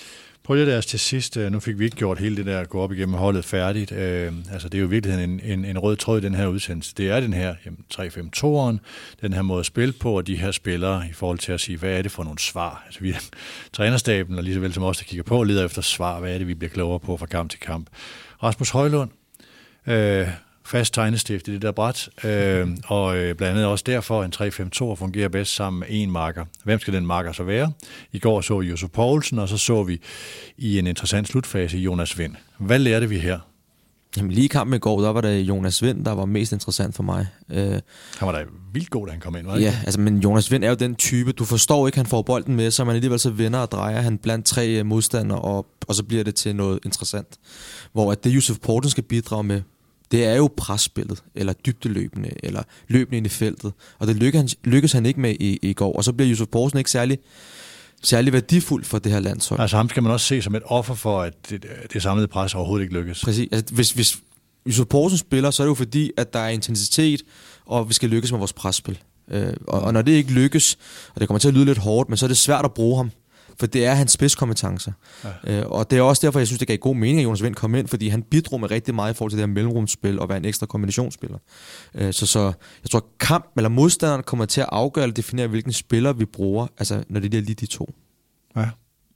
Prøv lige deres til sidst. Nu fik vi ikke gjort hele det der at gå op igennem holdet færdigt. Øh, altså det er jo virkelig en, en, en rød tråd i den her udsendelse. Det er den her tre fem to'eren, den her måde at spille på, og de her spillere i forhold til at sige, hvad er det for nogle svar? Altså vi er trænerstaben, og lige så vel som os, der kigger på, leder efter svar. Hvad er det, vi bliver klogere på fra kamp til kamp? Rasmus Højlund, øh, fast tegnestift i det der bræt, øh, og øh, blandt andet også derfor, en tre fem to fungerer bedst sammen med en marker. Hvem skal den marker så være? I går så vi Josef Poulsen, og så så vi i en interessant slutfase Jonas Vind. Hvad lærte vi her? Jamen lige i kampen i går, der var det Jonas Vind, der var mest interessant for mig. Øh, han var da vildt god, da han kom ind, var det Ja, ikke? altså, men Jonas Vind er jo den type, du forstår ikke, han får bolden med, så man alligevel så vender og drejer han blandt tre modstandere, og, og så bliver det til noget interessant. Hvor at det Josef Poulsen skal bidrage med, det er jo presspillet, eller dybdeløbende, eller løbende ind i feltet. Og det lykkes han, lykkes han ikke med i, i går. Og så bliver Josef Poulsen ikke særlig, særlig værdifuld for det her landshold. Altså ham skal man også se som et offer for, at det, det samlede pres overhovedet ikke lykkes. Præcis. Altså, hvis, hvis Josef Poulsen spiller, så er det jo fordi, at der er intensitet, og vi skal lykkes med vores presspil. Øh, og, og når det ikke lykkes, og det kommer til at lyde lidt hårdt, men så er det svært at bruge ham. For det er hans spidskompetencer. Ja. Øh, og det er også derfor, jeg synes, det gav god mening, at Jonas Vind kom ind, fordi han bidrog med rigtig meget i forhold til det her mellemrumsspil og være en ekstra kombinationsspiller. Øh, så, så jeg tror, kamp eller modstanderen kommer til at afgøre eller definere, hvilken spiller vi bruger, altså når det er lige de to. Ja.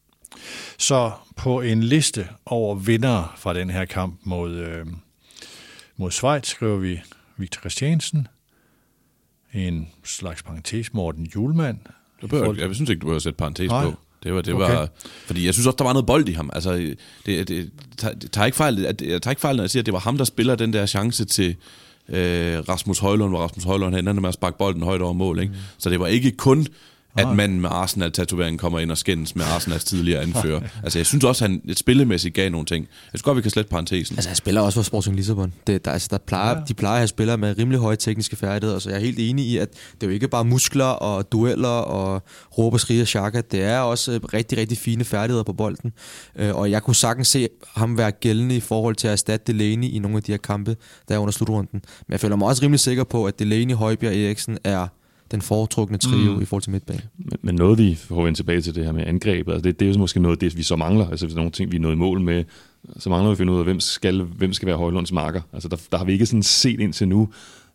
Så på en liste over vindere fra den her kamp mod, øh, mod Schweiz, skriver vi Victor Christiansen, en slags parentes Morten Hjulmand. Du behøver, jeg synes ikke, du behøver sætte parentes Nej. på. Det var, det Okay. var, fordi jeg synes også, der var noget bold i ham. Altså, det, det, det, det tager ikke fejl, at, jeg tager ikke fejl, når jeg siger, at det var ham, der spiller den der chance til øh, Rasmus Højlund, hvor Rasmus Højlund ender med at sparke bolden højt over mål. Ikke? Mm. Så det var ikke kun, at manden med Arsenal-tatoveringen kommer ind og skændes med Arsenals tidligere anfører. Altså, jeg synes også, at han et spillemæssigt gav nogle ting. Jeg synes godt, vi kan slette parentesen. Altså, han spiller også for Sporting Lissabon. Det, der, altså, der plejer, ja. De plejer at have spillere med rimelig høje tekniske færdigheder, så jeg er helt enig i, at det er jo ikke bare muskler og dueller og råb og skrige og chaka. Det er også rigtig, rigtig fine færdigheder på bolden. Og jeg kunne sagtens se ham være gældende i forhold til at erstatte Delaney i nogle af de her kampe, der er under slutrunden. Men jeg føler mig også rimelig sikker på, at Delaney, Højbjerg og Eriksen er den foretrukne trio mm. i forhold til midtbanen. Men, men noget, vi får vende tilbage til det her med angrebet, altså det, det er jo måske noget, det vi så mangler. Altså hvis der er nogle ting, vi er nået i mål med, så mangler vi at finde ud af, hvem skal, hvem skal være Højlunds marker. Altså der, der har vi ikke sådan set indtil nu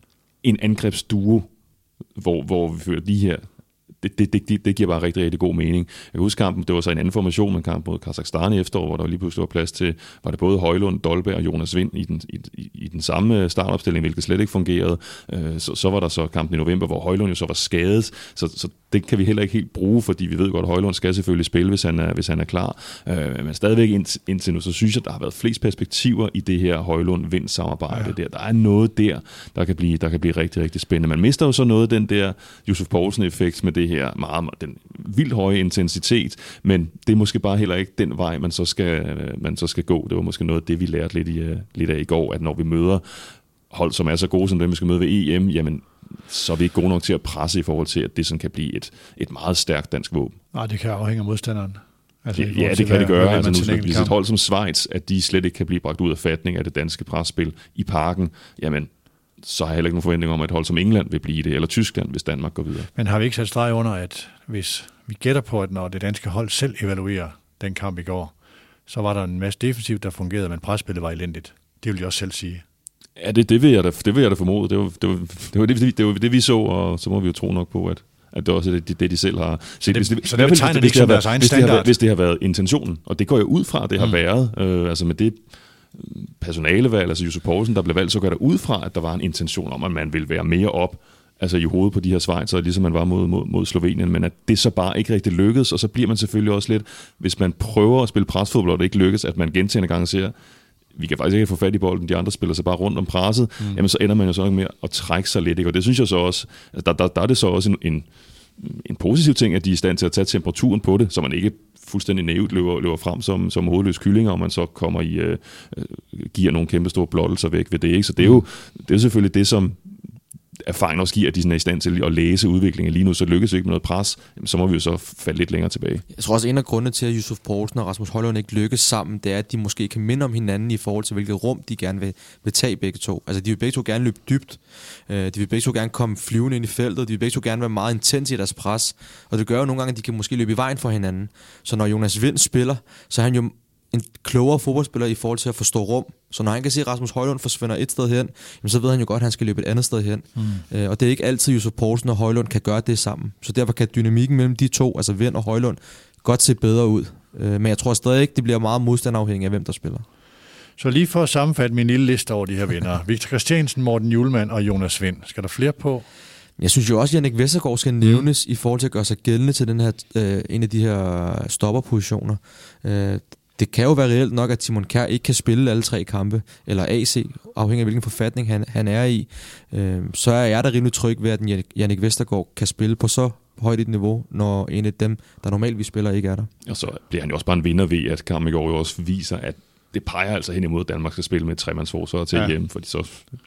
en angrebsduo, hvor, hvor vi føler, de her, det, det, det, det giver bare rigtig, rigtig god mening. Jeg kan huske kampen, det var så en anden formation, men kamp mod Kazakhstan i efterår, hvor der lige pludselig var plads til, var det både Højlund, Dolberg og Jonas Vind i den, i, i, i den samme startopstilling, hvilket slet ikke fungerede. Så, så var der så kampen i november, hvor Højlund jo så var skadet, så, så det kan vi heller ikke helt bruge, fordi vi ved godt, at Højlund skal selvfølgelig spille, hvis han er, hvis han er klar. Men stadigvæk ind, indtil nu, så synes jeg, at der har været flest perspektiver i det her Højlund-Vind-samarbejde. Ja. Der. der er noget der, der kan, blive, der kan blive rigtig, rigtig spændende. Man mister jo så noget af den der Josef Poulsen-effekt med det her meget, den vildt høje intensitet, men det er måske bare heller ikke den vej, man så skal, man så skal gå. Det var måske noget af det, vi lærte lidt, i, lidt af i går, at når vi møder hold, som er så gode som dem, vi skal møde ved E M, jamen, så er vi ikke gode nok til at presse i forhold til, at det sådan kan blive et, et meget stærkt dansk våben. Nej, det kan afhænge af modstanderen. Altså, det, ja, det kan det gøre. Altså, nu, hvis et hold som Schweiz, at de slet ikke kan blive bragt ud af fatning af det danske presspil i parken, jamen, så har jeg heller ikke nogen forventning om, at et hold som England vil blive det, eller Tyskland, hvis Danmark går videre. Men har vi ikke sat streg under, at hvis vi gætter på, at når det danske hold selv evaluerer den kamp i går, så var der en masse defensivt, der fungerede, men presspillet var elendigt. Det vil jeg også selv sige. Ja, det, det, vil jeg da, det vil jeg da formode. Det var det, var, det, var det, det, var det vi så, og så må vi jo tro nok på, at, at det også er det, det de selv har set. Så det, hvis det, så det betegner det ikke som deres egen standard? Hvis det har været intentionen, og det går jo ud fra, at det har mm. været, øh, altså med det personalevalg, altså Josef Poulsen, der blev valgt, så går der ud fra, at der var en intention om, at man ville være mere op, altså i hovedet på de her Schweizer, ligesom man var mod, mod, mod Slovenien, men at det så bare ikke rigtig lykkedes, og så bliver man selvfølgelig også lidt, hvis man prøver at spille presfodbold, og det ikke lykkes, at man gentagende gange ser, vi kan faktisk ikke få fat i bolden, de andre spiller sig bare rundt om presset, mm. jamen så ender man jo så med at trække sig lidt, ikke? Og det synes jeg så også, altså der, der, der er det så også en, en, en positiv ting, at de er i stand til at tage temperaturen på det, så man ikke fuldstændig naivt løber, løber frem som, som hovedløs kyllinger, og man så kommer i, øh, giver nogle kæmpe store blottelser væk ved det, ikke? Så det er jo det er selvfølgelig det, som erfaring også giver, at de sådan er i stand til at læse udviklingen lige nu, så lykkes vi ikke med noget pres, jamen, så må vi jo så falde lidt længere tilbage. Jeg tror også, en af grundene til, at Yusuf Poulsen og Rasmus Højlund ikke lykkes sammen, det er, at de måske kan minde om hinanden i forhold til, hvilket rum de gerne vil, vil tage begge to. Altså, de vil begge to gerne løbe dybt. De vil begge to gerne komme flyvende ind i feltet. De vil begge to gerne være meget intens i deres pres. Og det gør jo nogle gange, at de kan måske løbe i vejen for hinanden. Så når Jonas Vind spiller, så er han jo en klogere fodboldspiller i forhold til at forstå rum. Så når han kan se, at Rasmus Højlund forsvinder et sted hen, så ved han jo godt, at han skal løbe et andet sted hen. Mm. Øh, og det er ikke altid, Yusuf Poulsen og Højlund kan gøre det sammen. Så derfor kan dynamikken mellem de to, altså Vind og Højlund, godt se bedre ud. Øh, men jeg tror stadig ikke, det bliver meget modstandafhængigt af, hvem der spiller. Så lige for at sammenfatte min lille liste over de her vinder. Victor Christiansen, Morten Hjulmand og Jonas Vind. Skal der flere på? Jeg synes jo også, at Jannik Vestergaard skal nævnes mm. i forhold til at gøre sig gældende til den her, øh, en af de her stopperpositioner. Øh, Det kan jo være reelt nok, at Simon Kjær ikke kan spille alle tre kampe, eller A C, afhængig af hvilken forfatning han, han er i. Øh, så er jeg da rimelig tryg ved, at Jannik Vestergaard kan spille på så højt et niveau, når en af dem, der normalt vi spiller, ikke er der. Og så bliver han jo også bare en vinder ved, at kampen i går jo også viser, at det peger altså hen imod, at Danmark skal spille med et tremandsforsvar til ja. hjem, fordi så,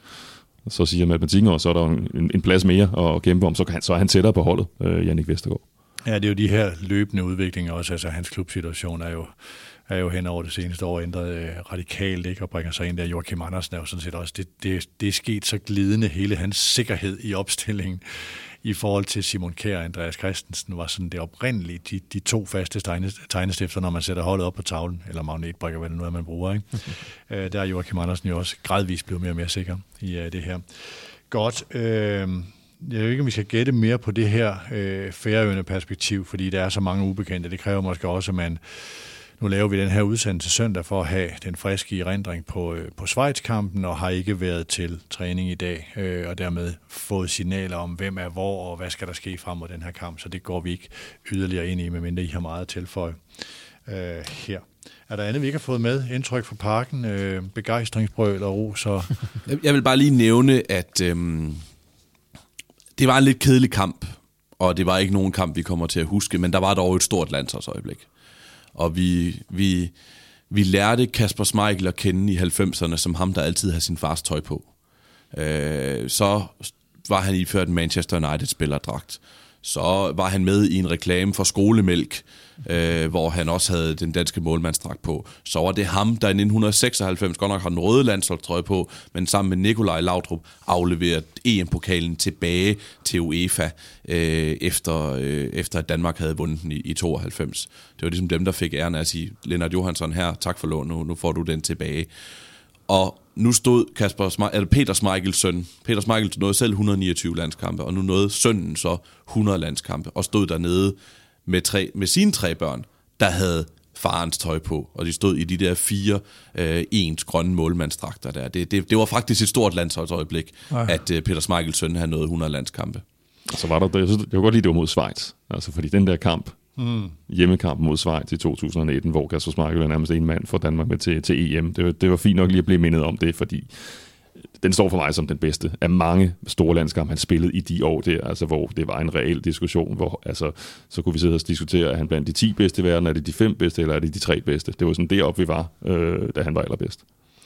så siger matematikken også, så er der en, en plads mere at kæmpe om, så, kan han, så er han tættere på holdet, øh, Jannik Vestergaard. Ja, det er jo de her løbende udviklinger også, altså hans klubsituation er jo er jo hen over det seneste år ændret øh, radikalt, ikke, og bringer sig ind der. Joachim Andersen er jo sådan set også, det, det, det er sket så glidende, hele hans sikkerhed i opstillingen i forhold til Simon Kjær og Andreas Christensen var sådan det oprindelige, de, de to faste tegnestifter, når man sætter holdet op på tavlen, eller magnetbrikker, hvad det nu er, man bruger, ikke? Okay. Øh, der er Joachim Andersen jo også gradvist blevet mere og mere sikker i øh, det her. Godt, øh, jeg ved ikke, om vi skal gætte mere på det her øh, færøende perspektiv, fordi der er så mange ubekendte. Det kræver måske også, at man nu laver vi den her udsendelse søndag for at have den friske erindring på, øh, på Schweiz-kampen, og har ikke været til træning i dag, øh, og dermed fået signaler om, hvem er hvor, og hvad skal der ske frem mod den her kamp. Så det går vi ikke yderligere ind i, medmindre I har meget at tilføje øh, her. Er der andet, vi ikke har fået med? Indtryk fra parken, øh, begejstringsbrøl og ros? Og Jeg vil bare lige nævne, at øh, det var en lidt kedelig kamp, og det var ikke nogen kamp, vi kommer til at huske, men der var dog et stort landsholdsøjeblik. Og vi, vi, vi lærte Kasper Schmeichel at kende i halvfemserne som ham, der altid har sin fars tøj på. Øh, så var han iført en Manchester United-spillerdragt. Så var han med i en reklame for skolemælk, øh, hvor han også havde den danske målmandsdragt på. Så var det ham, der i nitten seksoghalvfems godt nok har den røde landsholdstrøje på, men sammen med Nikolaj Laudrup afleverede E M-pokalen tilbage til UEFA, øh, efter, øh, efter at Danmark havde vundet den i, i tooghalvfems. Det var ligesom dem, der fik æren af at sige, Lennart Johansson her, tak for lån, nu, nu får du den tilbage. Og nu stod Kasper Schme- eller Peter Schmeichels søn. Peter Schmeichel nåede selv et hundrede og niogtyve landskampe, og nu nåede sønnen så hundrede landskampe, og stod dernede med, tre, med sine tre børn, der havde farens tøj på, og de stod i de der fire øh, ens grønne målmandsdragter der. Det, det, det var faktisk et stort landsholdsøjeblik, ja. at øh, Peter Schmeichels søn havde nået hundrede landskampe. Og så var der, jeg, synes, jeg kunne godt lide, det var mod Schweiz, altså fordi den der kamp, Mm. hjemmekamp mod Schweiz i to tusind nitten, hvor Kasper Schmeichel var nærmest en mand for Danmark med til, til E M. Det var, det var fint nok lige at blive mindet om det, fordi den står for mig som den bedste af mange store landskampe, han spillede i de år der, altså hvor det var en reel diskussion, hvor altså, så kunne vi sidde og diskutere, er han blandt de ti bedste i verden, er det de fem bedste, eller er det de tre bedste? Det var sådan deroppe, vi var, øh, da han var allerbedst.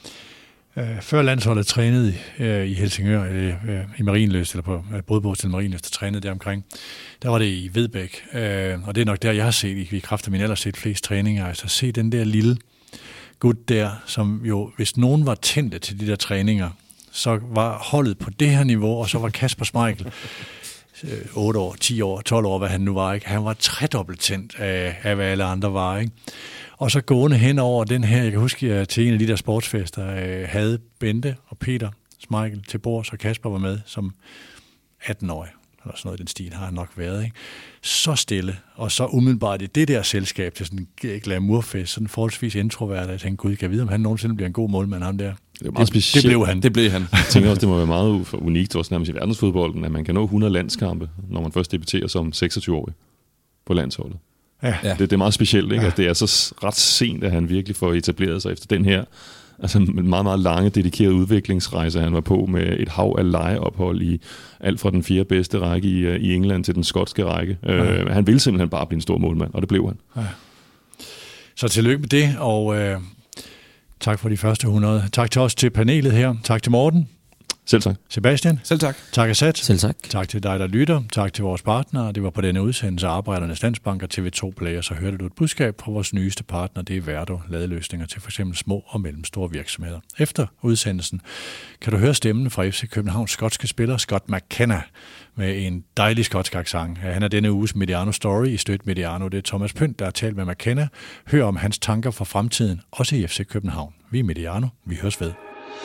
Før landsholdet trænede øh, i Helsingør, øh, i Marienlyst, eller på øh, Brodborg til Marienlyst, der trænede der omkring, der var det i Vedbæk. Øh, og det er nok der, jeg har set, i kraft af min ellers set flest træninger, altså se den der lille gut der, som jo, hvis nogen var tændte til de der træninger, så var holdet på det her niveau, og så var Kasper Schmeichel øh, otte år, ti år, tolv år, hvad han nu var, ikke? Han var tredobbelt tændt af, af, hvad alle andre var, ikke? Og så gående hen over den her, jeg kan huske, at jeg til en af de der sportsfester øh, havde Bente og Peter Schmeichel til bords, og Kasper var med som atten-årig, eller sådan noget i den stil har han nok været, ikke? Så stille, og så umiddelbart i det der selskab til sådan en glamourfest, sådan forholdsvis introvert, at jeg tænkte, gud, kan jeg vide, om han nogensinde bliver en god målmand, ham der. Det, var meget det, det blev han. Det blev han. Jeg tænker også, det må være meget unikt, også nærmest i verdensfodbolden, at man kan nå hundrede landskampe, når man først debuterer som seksogtyve-årig på landsholdet. Ja. Det, det er meget specielt, ikke? Ja. At det er så ret sent, at han virkelig får etableret sig efter den her altså en meget, meget lange, dedikerede udviklingsrejse, han var på med et hav af lejeophold i alt fra den fjerde bedste række i, i England til den skotske række. Ja. Uh, han ville simpelthen bare blive en stor målmand, og det blev han. Ja. Så tillykke med det, og øh, tak for de første hundrede. Tak til os til panelet her. Tak til Morten. Selv tak. Sebastian? Selv tak. Tak Asad. Selv tak. Tak til dig, der lytter. Tak til vores partnere. Det var på denne udsendelse af Arbejdernes Landsbank og T V to Play, så hørte du et budskab fra vores nyeste partner, det er Verdo, ladeløsninger til f.eks. små og mellemstore virksomheder. Efter udsendelsen kan du høre stemmen fra F C Københavns skotske spiller Scott McKenna med en dejlig skotsk accent. Han er denne uges Mediano Story i Støt Mediano. Det er Thomas Pynt, der har talt med McKenna. Hør om hans tanker for fremtiden, også i F C København. Vi er Mediano. Vi høres ved.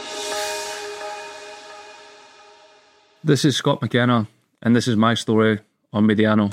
This is Scott McKenna, and this is my story on Mediano.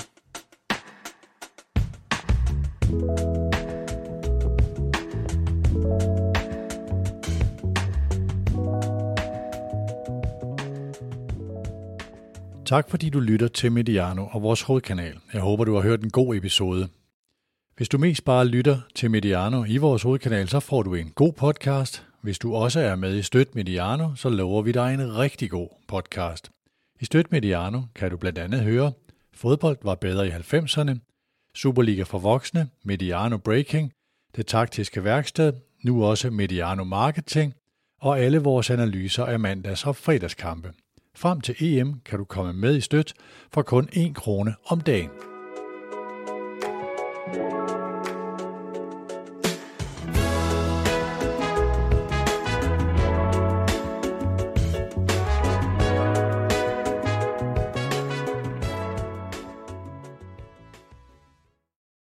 Tak fordi du lytter til Mediano og vores hovedkanal. Jeg håber, du har hørt en god episode. Hvis du mest bare lytter til Mediano i vores hovedkanal, så får du en god podcast. Hvis du også er med i Støt Mediano, så lover vi dig en rigtig god podcast. I Støt Mediano kan du blandt andet høre: Fodbold var bedre i halvfemserne, Superliga for voksne, Mediano Breaking, Det taktiske værksted, nu også Mediano Marketing, og alle vores analyser af mandags- og fredagskampe. Frem til E M kan du komme med i Støt for kun en krone om dagen.